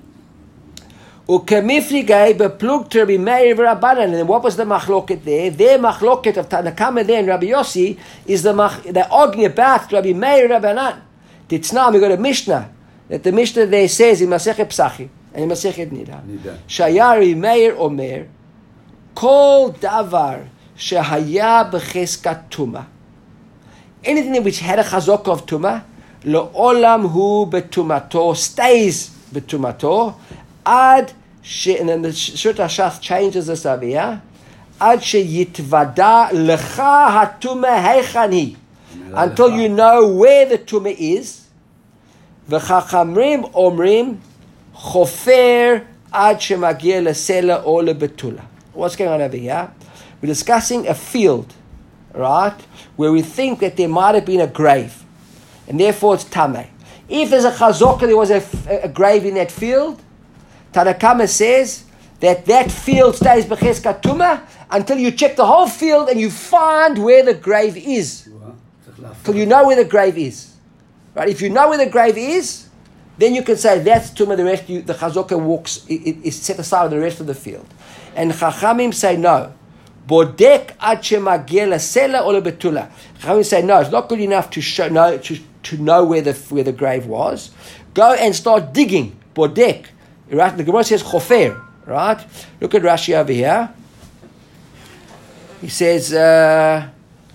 Ukemifligay beplugter Rabbi Meir v'Rabbanan. And what was the machloket there? Their machloket of Tanakama there and Rabbi Yossi is the arguing about Rabbi Meir Rabbanan. Now we got a Mishnah that the Mishnah there says in Masechet Psachim and in Masechet Nida. Shayari Meir Omer Kol Davar Shehaya B'Cheskat Tuma. Anything which had a chazok of Tuma, Lo'olam Hu Betumato, stays Betumato, Ad She, and then the Shut HaShas changes this over here, Ad Sheyitvada Lecha HaTuma Heichani, until you know where the Tuma is. V'chachamrim omrim chofer ad shemagia lesela or lebetula. What's going on over here? We're discussing a field, right, where we think that there might have been a grave, and therefore it's tameh. If there's a chazok, there was a grave in that field, Tanakama says that field stays b'cheskat tumah until you check the whole field and you find where the grave is. Till you know where the grave is. Right? If you know where the grave is, then you can say that's tumah. The rest, the chazaka walks is set aside of the rest of the field. And chachamim say no. Bodek ad shemagia lesela or lebetula. Chachamim say no. It's not good enough to know where the grave was. Go and start digging. Bodek. Right? The Gemara says chofer. Right? Look at Rashi over here. He says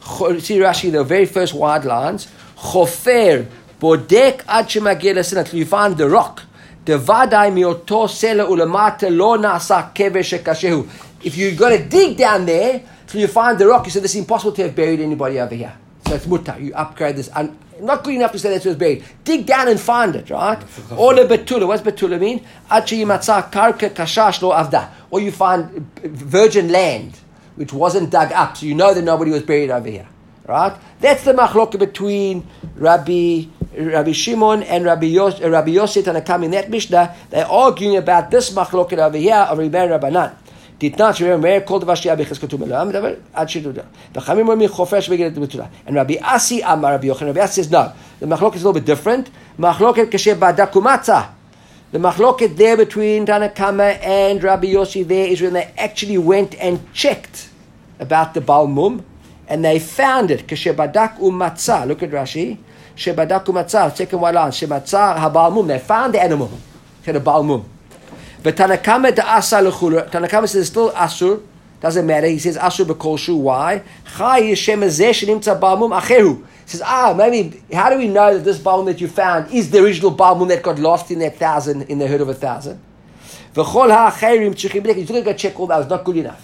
See Rashi, the very first wide lines. Chofer bodek ad shemageh lesinah, till you find the rock. Devadai mioto sela ulamata lo nasa kever shekashehu. If you're going to dig down there till you find the rock, you said this is impossible to have buried anybody over here. So it's mutar. You upgrade this. And not good enough to say that's where it's buried. Dig down and find it, right? Or the betula. What's betula mean? Achi yimatza karka kashash lo avda. Or you find virgin land which wasn't dug up, so you know that nobody was buried over here, right? That's the machloket between Rabbi Shimon and Rabbi Yosef Tanakam in that Mishnah. They're arguing about this machloket over here of Rabbi Rabbanan. Did not remember called the Vashia Bechesketu Melam. The Chamim were Chofesh Beged Betula. And Rabbi Asi Amar Rabbi Yochanan. Rabbi Asi says no. The machloket is a little bit different. Machloket Kasher Badakumatza. The machloket there between Tanakama and Rabbi Yossi there is when they actually went and checked about the Balmum, and they found it. Keshebadak umatzah. Look at Rashi. Shebadak umatzah. Second one line. Shematzah habalmum. They found the animal. Had a Balmum. But Tanakama da asa lechura. Tanakama says still asur. Doesn't matter. He says asur b'kolshu. Why? Chai yishem azeh shenimtza Balmum acheru. He says, maybe, how do we know that this Balmum that you found is the original Balmum that got lost in that 1,000, in the herd of 1,000? V'chol ha'acheirim tzrichim b'dek. You're going to go check all that. It's not good enough.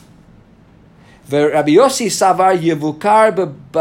Rabbi Yossi Savar Yevukar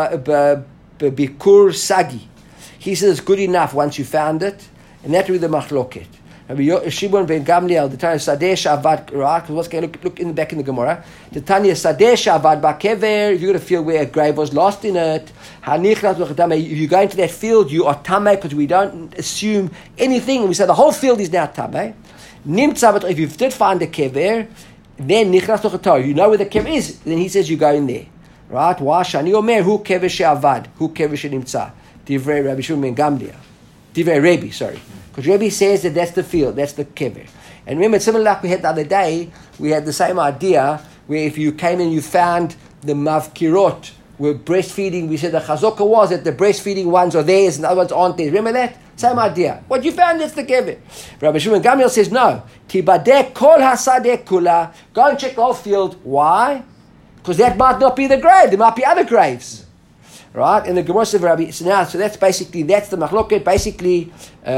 Bikur Sagi. He says it's good enough once you found it, and that will be the machloket. Rabbi Shimon ben Gamliel, the Tanya Sadeh Shavad Rak. Look in the back in the Gemara. The Tanya Sadeh Shavad Bakever. If you're going to feel where a grave was lost in it, if you go into that field, you are tamei, because we don't assume anything. We say the whole field is now tamei. Nimtza, if you did find a kever, then nichnas lochatar, you know where the kever is. Then he says you go in there, right? Why? Shani omer hu kever she'avad, hu kever she'nimtza. Divrei Rabbi Shimon ben Gamliel, Divrei Rebbe, sorry, because Rebbe says that that's the field, that's the kever. And remember, similar like we had the other day, we had the same idea where if you came and you found the mavkirot were breastfeeding, we said the chazokah was that the breastfeeding ones are theirs and the other ones aren't theirs. Remember that? Same idea. What you found, that's the kever. Rabbi Shimon Gamliel says no. Tibadek kol hasadeh kula. Go and check the whole field. Why? Because that might not be the grave. There might be other graves. Right? And the Gemara says Rabbi. So that's the machloket. Basically,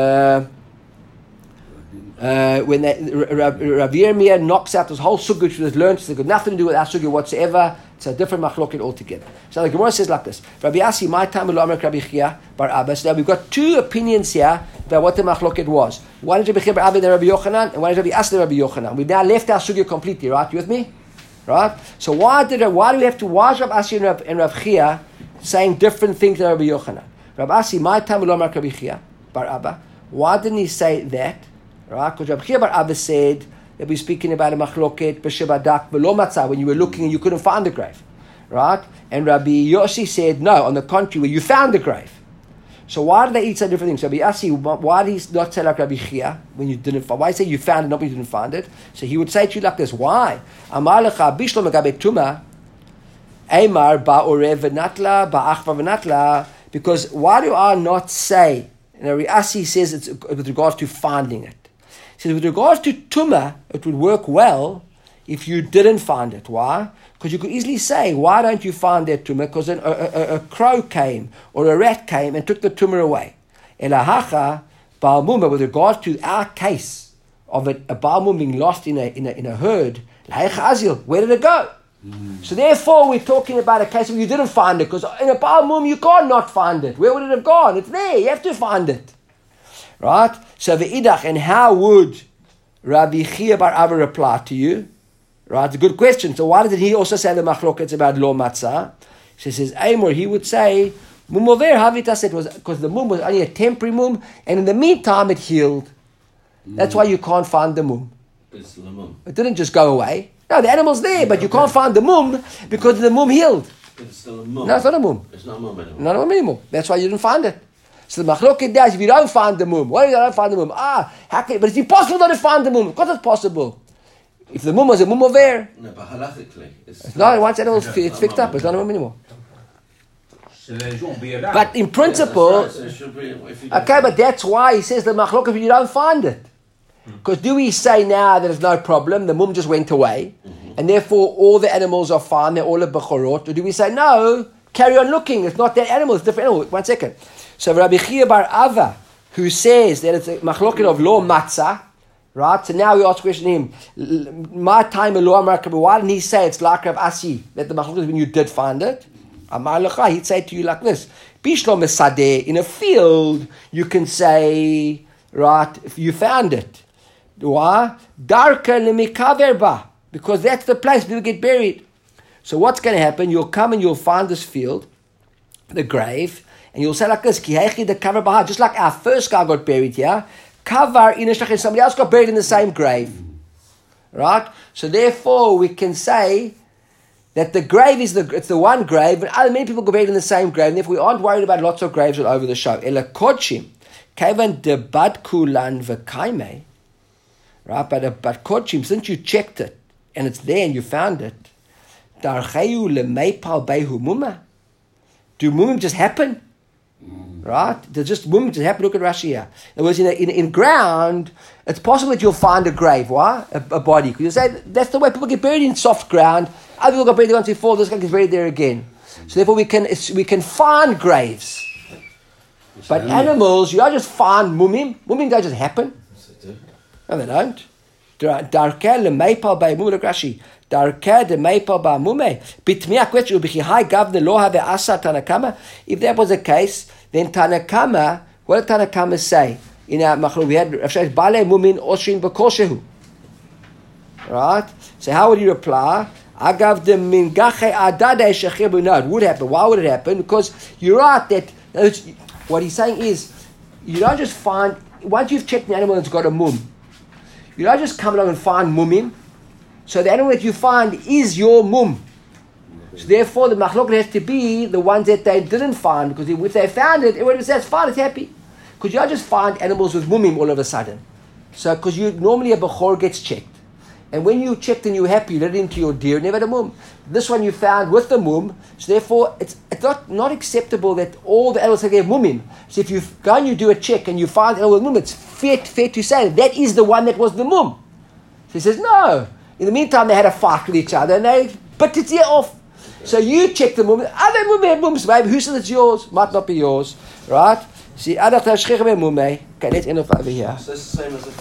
when Rabbi Yirmiyah knocks out this whole sugya which was learned, it's got nothing to do with our sugya whatsoever. It's a different machloket altogether. So the Gemara says like this: Rabbi Asi, my time will Rabbi Chia bar Abba. So now we've got two opinions here about what the machloket was. One is Rabbi Chia bar Abba and Rabbi Yochanan, and one is Rabbi Asi and Rabbi Yochanan. We've now left our sugya completely. Right? You with me? Right? So why do we have to? Why is Rabbi Asi and Rabbi Chia saying different things than Rabbi Yochanan? Rabbi Asi, my time will Rabbi Chia bar Abba. Why didn't he say that? Right? Because Rabbi Chia bar Abba said that we're speaking about a machloket b'shebadak v'lo matzah, when you were looking and you couldn't find the grave, right? And Rabbi Yossi said no, on the contrary, where you found the grave. So why did they eat so different things? Rabbi Yossi, why did he not say like Rabbi Chia when you didn't find? Why say you found it, not when you didn't find it? So he would say to you like this: why? Amar lecha bishlo megabe tuma, Amar ba'orev v'natla ba'achva v'natla. Because why do I not say? And Rabbi Yossi says it's with regards to finding it. So with regards to Tumah, it would work well if you didn't find it. Why? Because you could easily say, why don't you find that Tumah? Because a crow came or a rat came and took the Tumah away. Elahacha, Ba'almum, with regards to our case of a Ba'almum being lost in a herd, where did it go? So therefore we're talking about a case where you didn't find it, because in a Ba'almum you can't not find it. Where would it have gone? It's there, you have to find it. Right? So the idach, and how would Rabbi Chia bar Abba reply to you? Right? It's a good question. So why did he also say the machlokets about lo matzah? She says, Amor, he would say, mum over havita, it was because the mum was only a temporary mum, and in the meantime it healed. That's why you can't find the mum. It's the mum. It didn't just go away. No, the animal's there, but you can't find the mum because the mum healed. It's still a mum. No, it's not a mum. It's not a mum anymore. Not a mum anymore. That's why you didn't find it. So the machloket does, if you don't find the mum, why do you don't find the mum? How can, but it's impossible not to find the mum. Of course it's possible. If the mum was a mum over, no, but halakhically, it's not, once animal's it's fixed up, it's not a mum anymore. But in principle, okay, but that's why he says the machloket if you don't find it. Because do we say now that there's no problem, the mum just went away, and therefore all the animals are fine, they're all a bechorot, or do we say no, carry on looking. It's not that animal, it's a different animal. 1 second. So Rabbi Chia bar Ava, who says that it's a machloket of lo matzah, right? So now we ask the question to him, my time in lo America, why didn't he say it's like Rav Asi, that the machloket is when you did find it? Amar lecha, he'd say to you like this, Bishlo mesadeh, in a field, you can say, right, if you found it. Why? Darka lemikaver ba, because that's the place people get buried. So what's going to happen? You'll come and you'll find this field, the grave, and you'll say like this, Ki heichi the kaver baha, just like our first guy got buried here, kavar in a somebody else got buried in the same grave. Right? So therefore we can say that the grave is it's the one grave, but many people got buried in the same grave, and therefore we aren't worried about lots of graves all over the show. Ela kodshim, kavan debad kulan v'kaime. Right? But kodshim, since you checked it, and it's there and you found it, darcheyu lemeipal behu muma. Do mumim just happen? Right? Does just mumim just happen? Look at Rashi here. In other words, in ground, it's possible that you'll find a grave. Why? A body. Because you say that's the way people get buried in soft ground. Other people got buried once before. This guy gets buried there again. So therefore, we can find graves. But animals, you don't just find mumim. Mumim don't just happen. No, they don't. Darkeh lemeipal behu muma. Look at Rashi. Darkeh lemeipal behu muma. Bitmiya question ubichi hai gavne lo have asa Tanakama. If that was the case, then Tanakama, what did Tanakama say? In our machlok, we had Bale Mumin Oshin B'Koshehu. Right? So how would you reply? Agav de mingache adade shechir b'nad. Would happen. Why would it happen? Because you're right that what he's saying is you don't just find, once you've checked the animal and it's got a mum, you don't just come along and find mumim. So the animal that you find is your mum. So therefore, the machlok has to be the ones that they didn't find, because if they found it, everybody says, fine, it's happy. Because you don't just find animals with mumim all of a sudden. So, because normally a bechor gets checked. And when you checked and you're happy, you let it into your deer, never the mum. This one you found with the mum, so therefore, it's not acceptable that all the animals have mumim. So if you go and you do a check and you find an animal with mum, it's fair to say that is the one that was the mum. So he says, no. In the meantime, they had a fight with each other and they bit its ear off. So you check the mum. Other mum have mums, baby. Who says it's yours? Might not be yours. Right? See, okay, let's end off over here. So it's the same as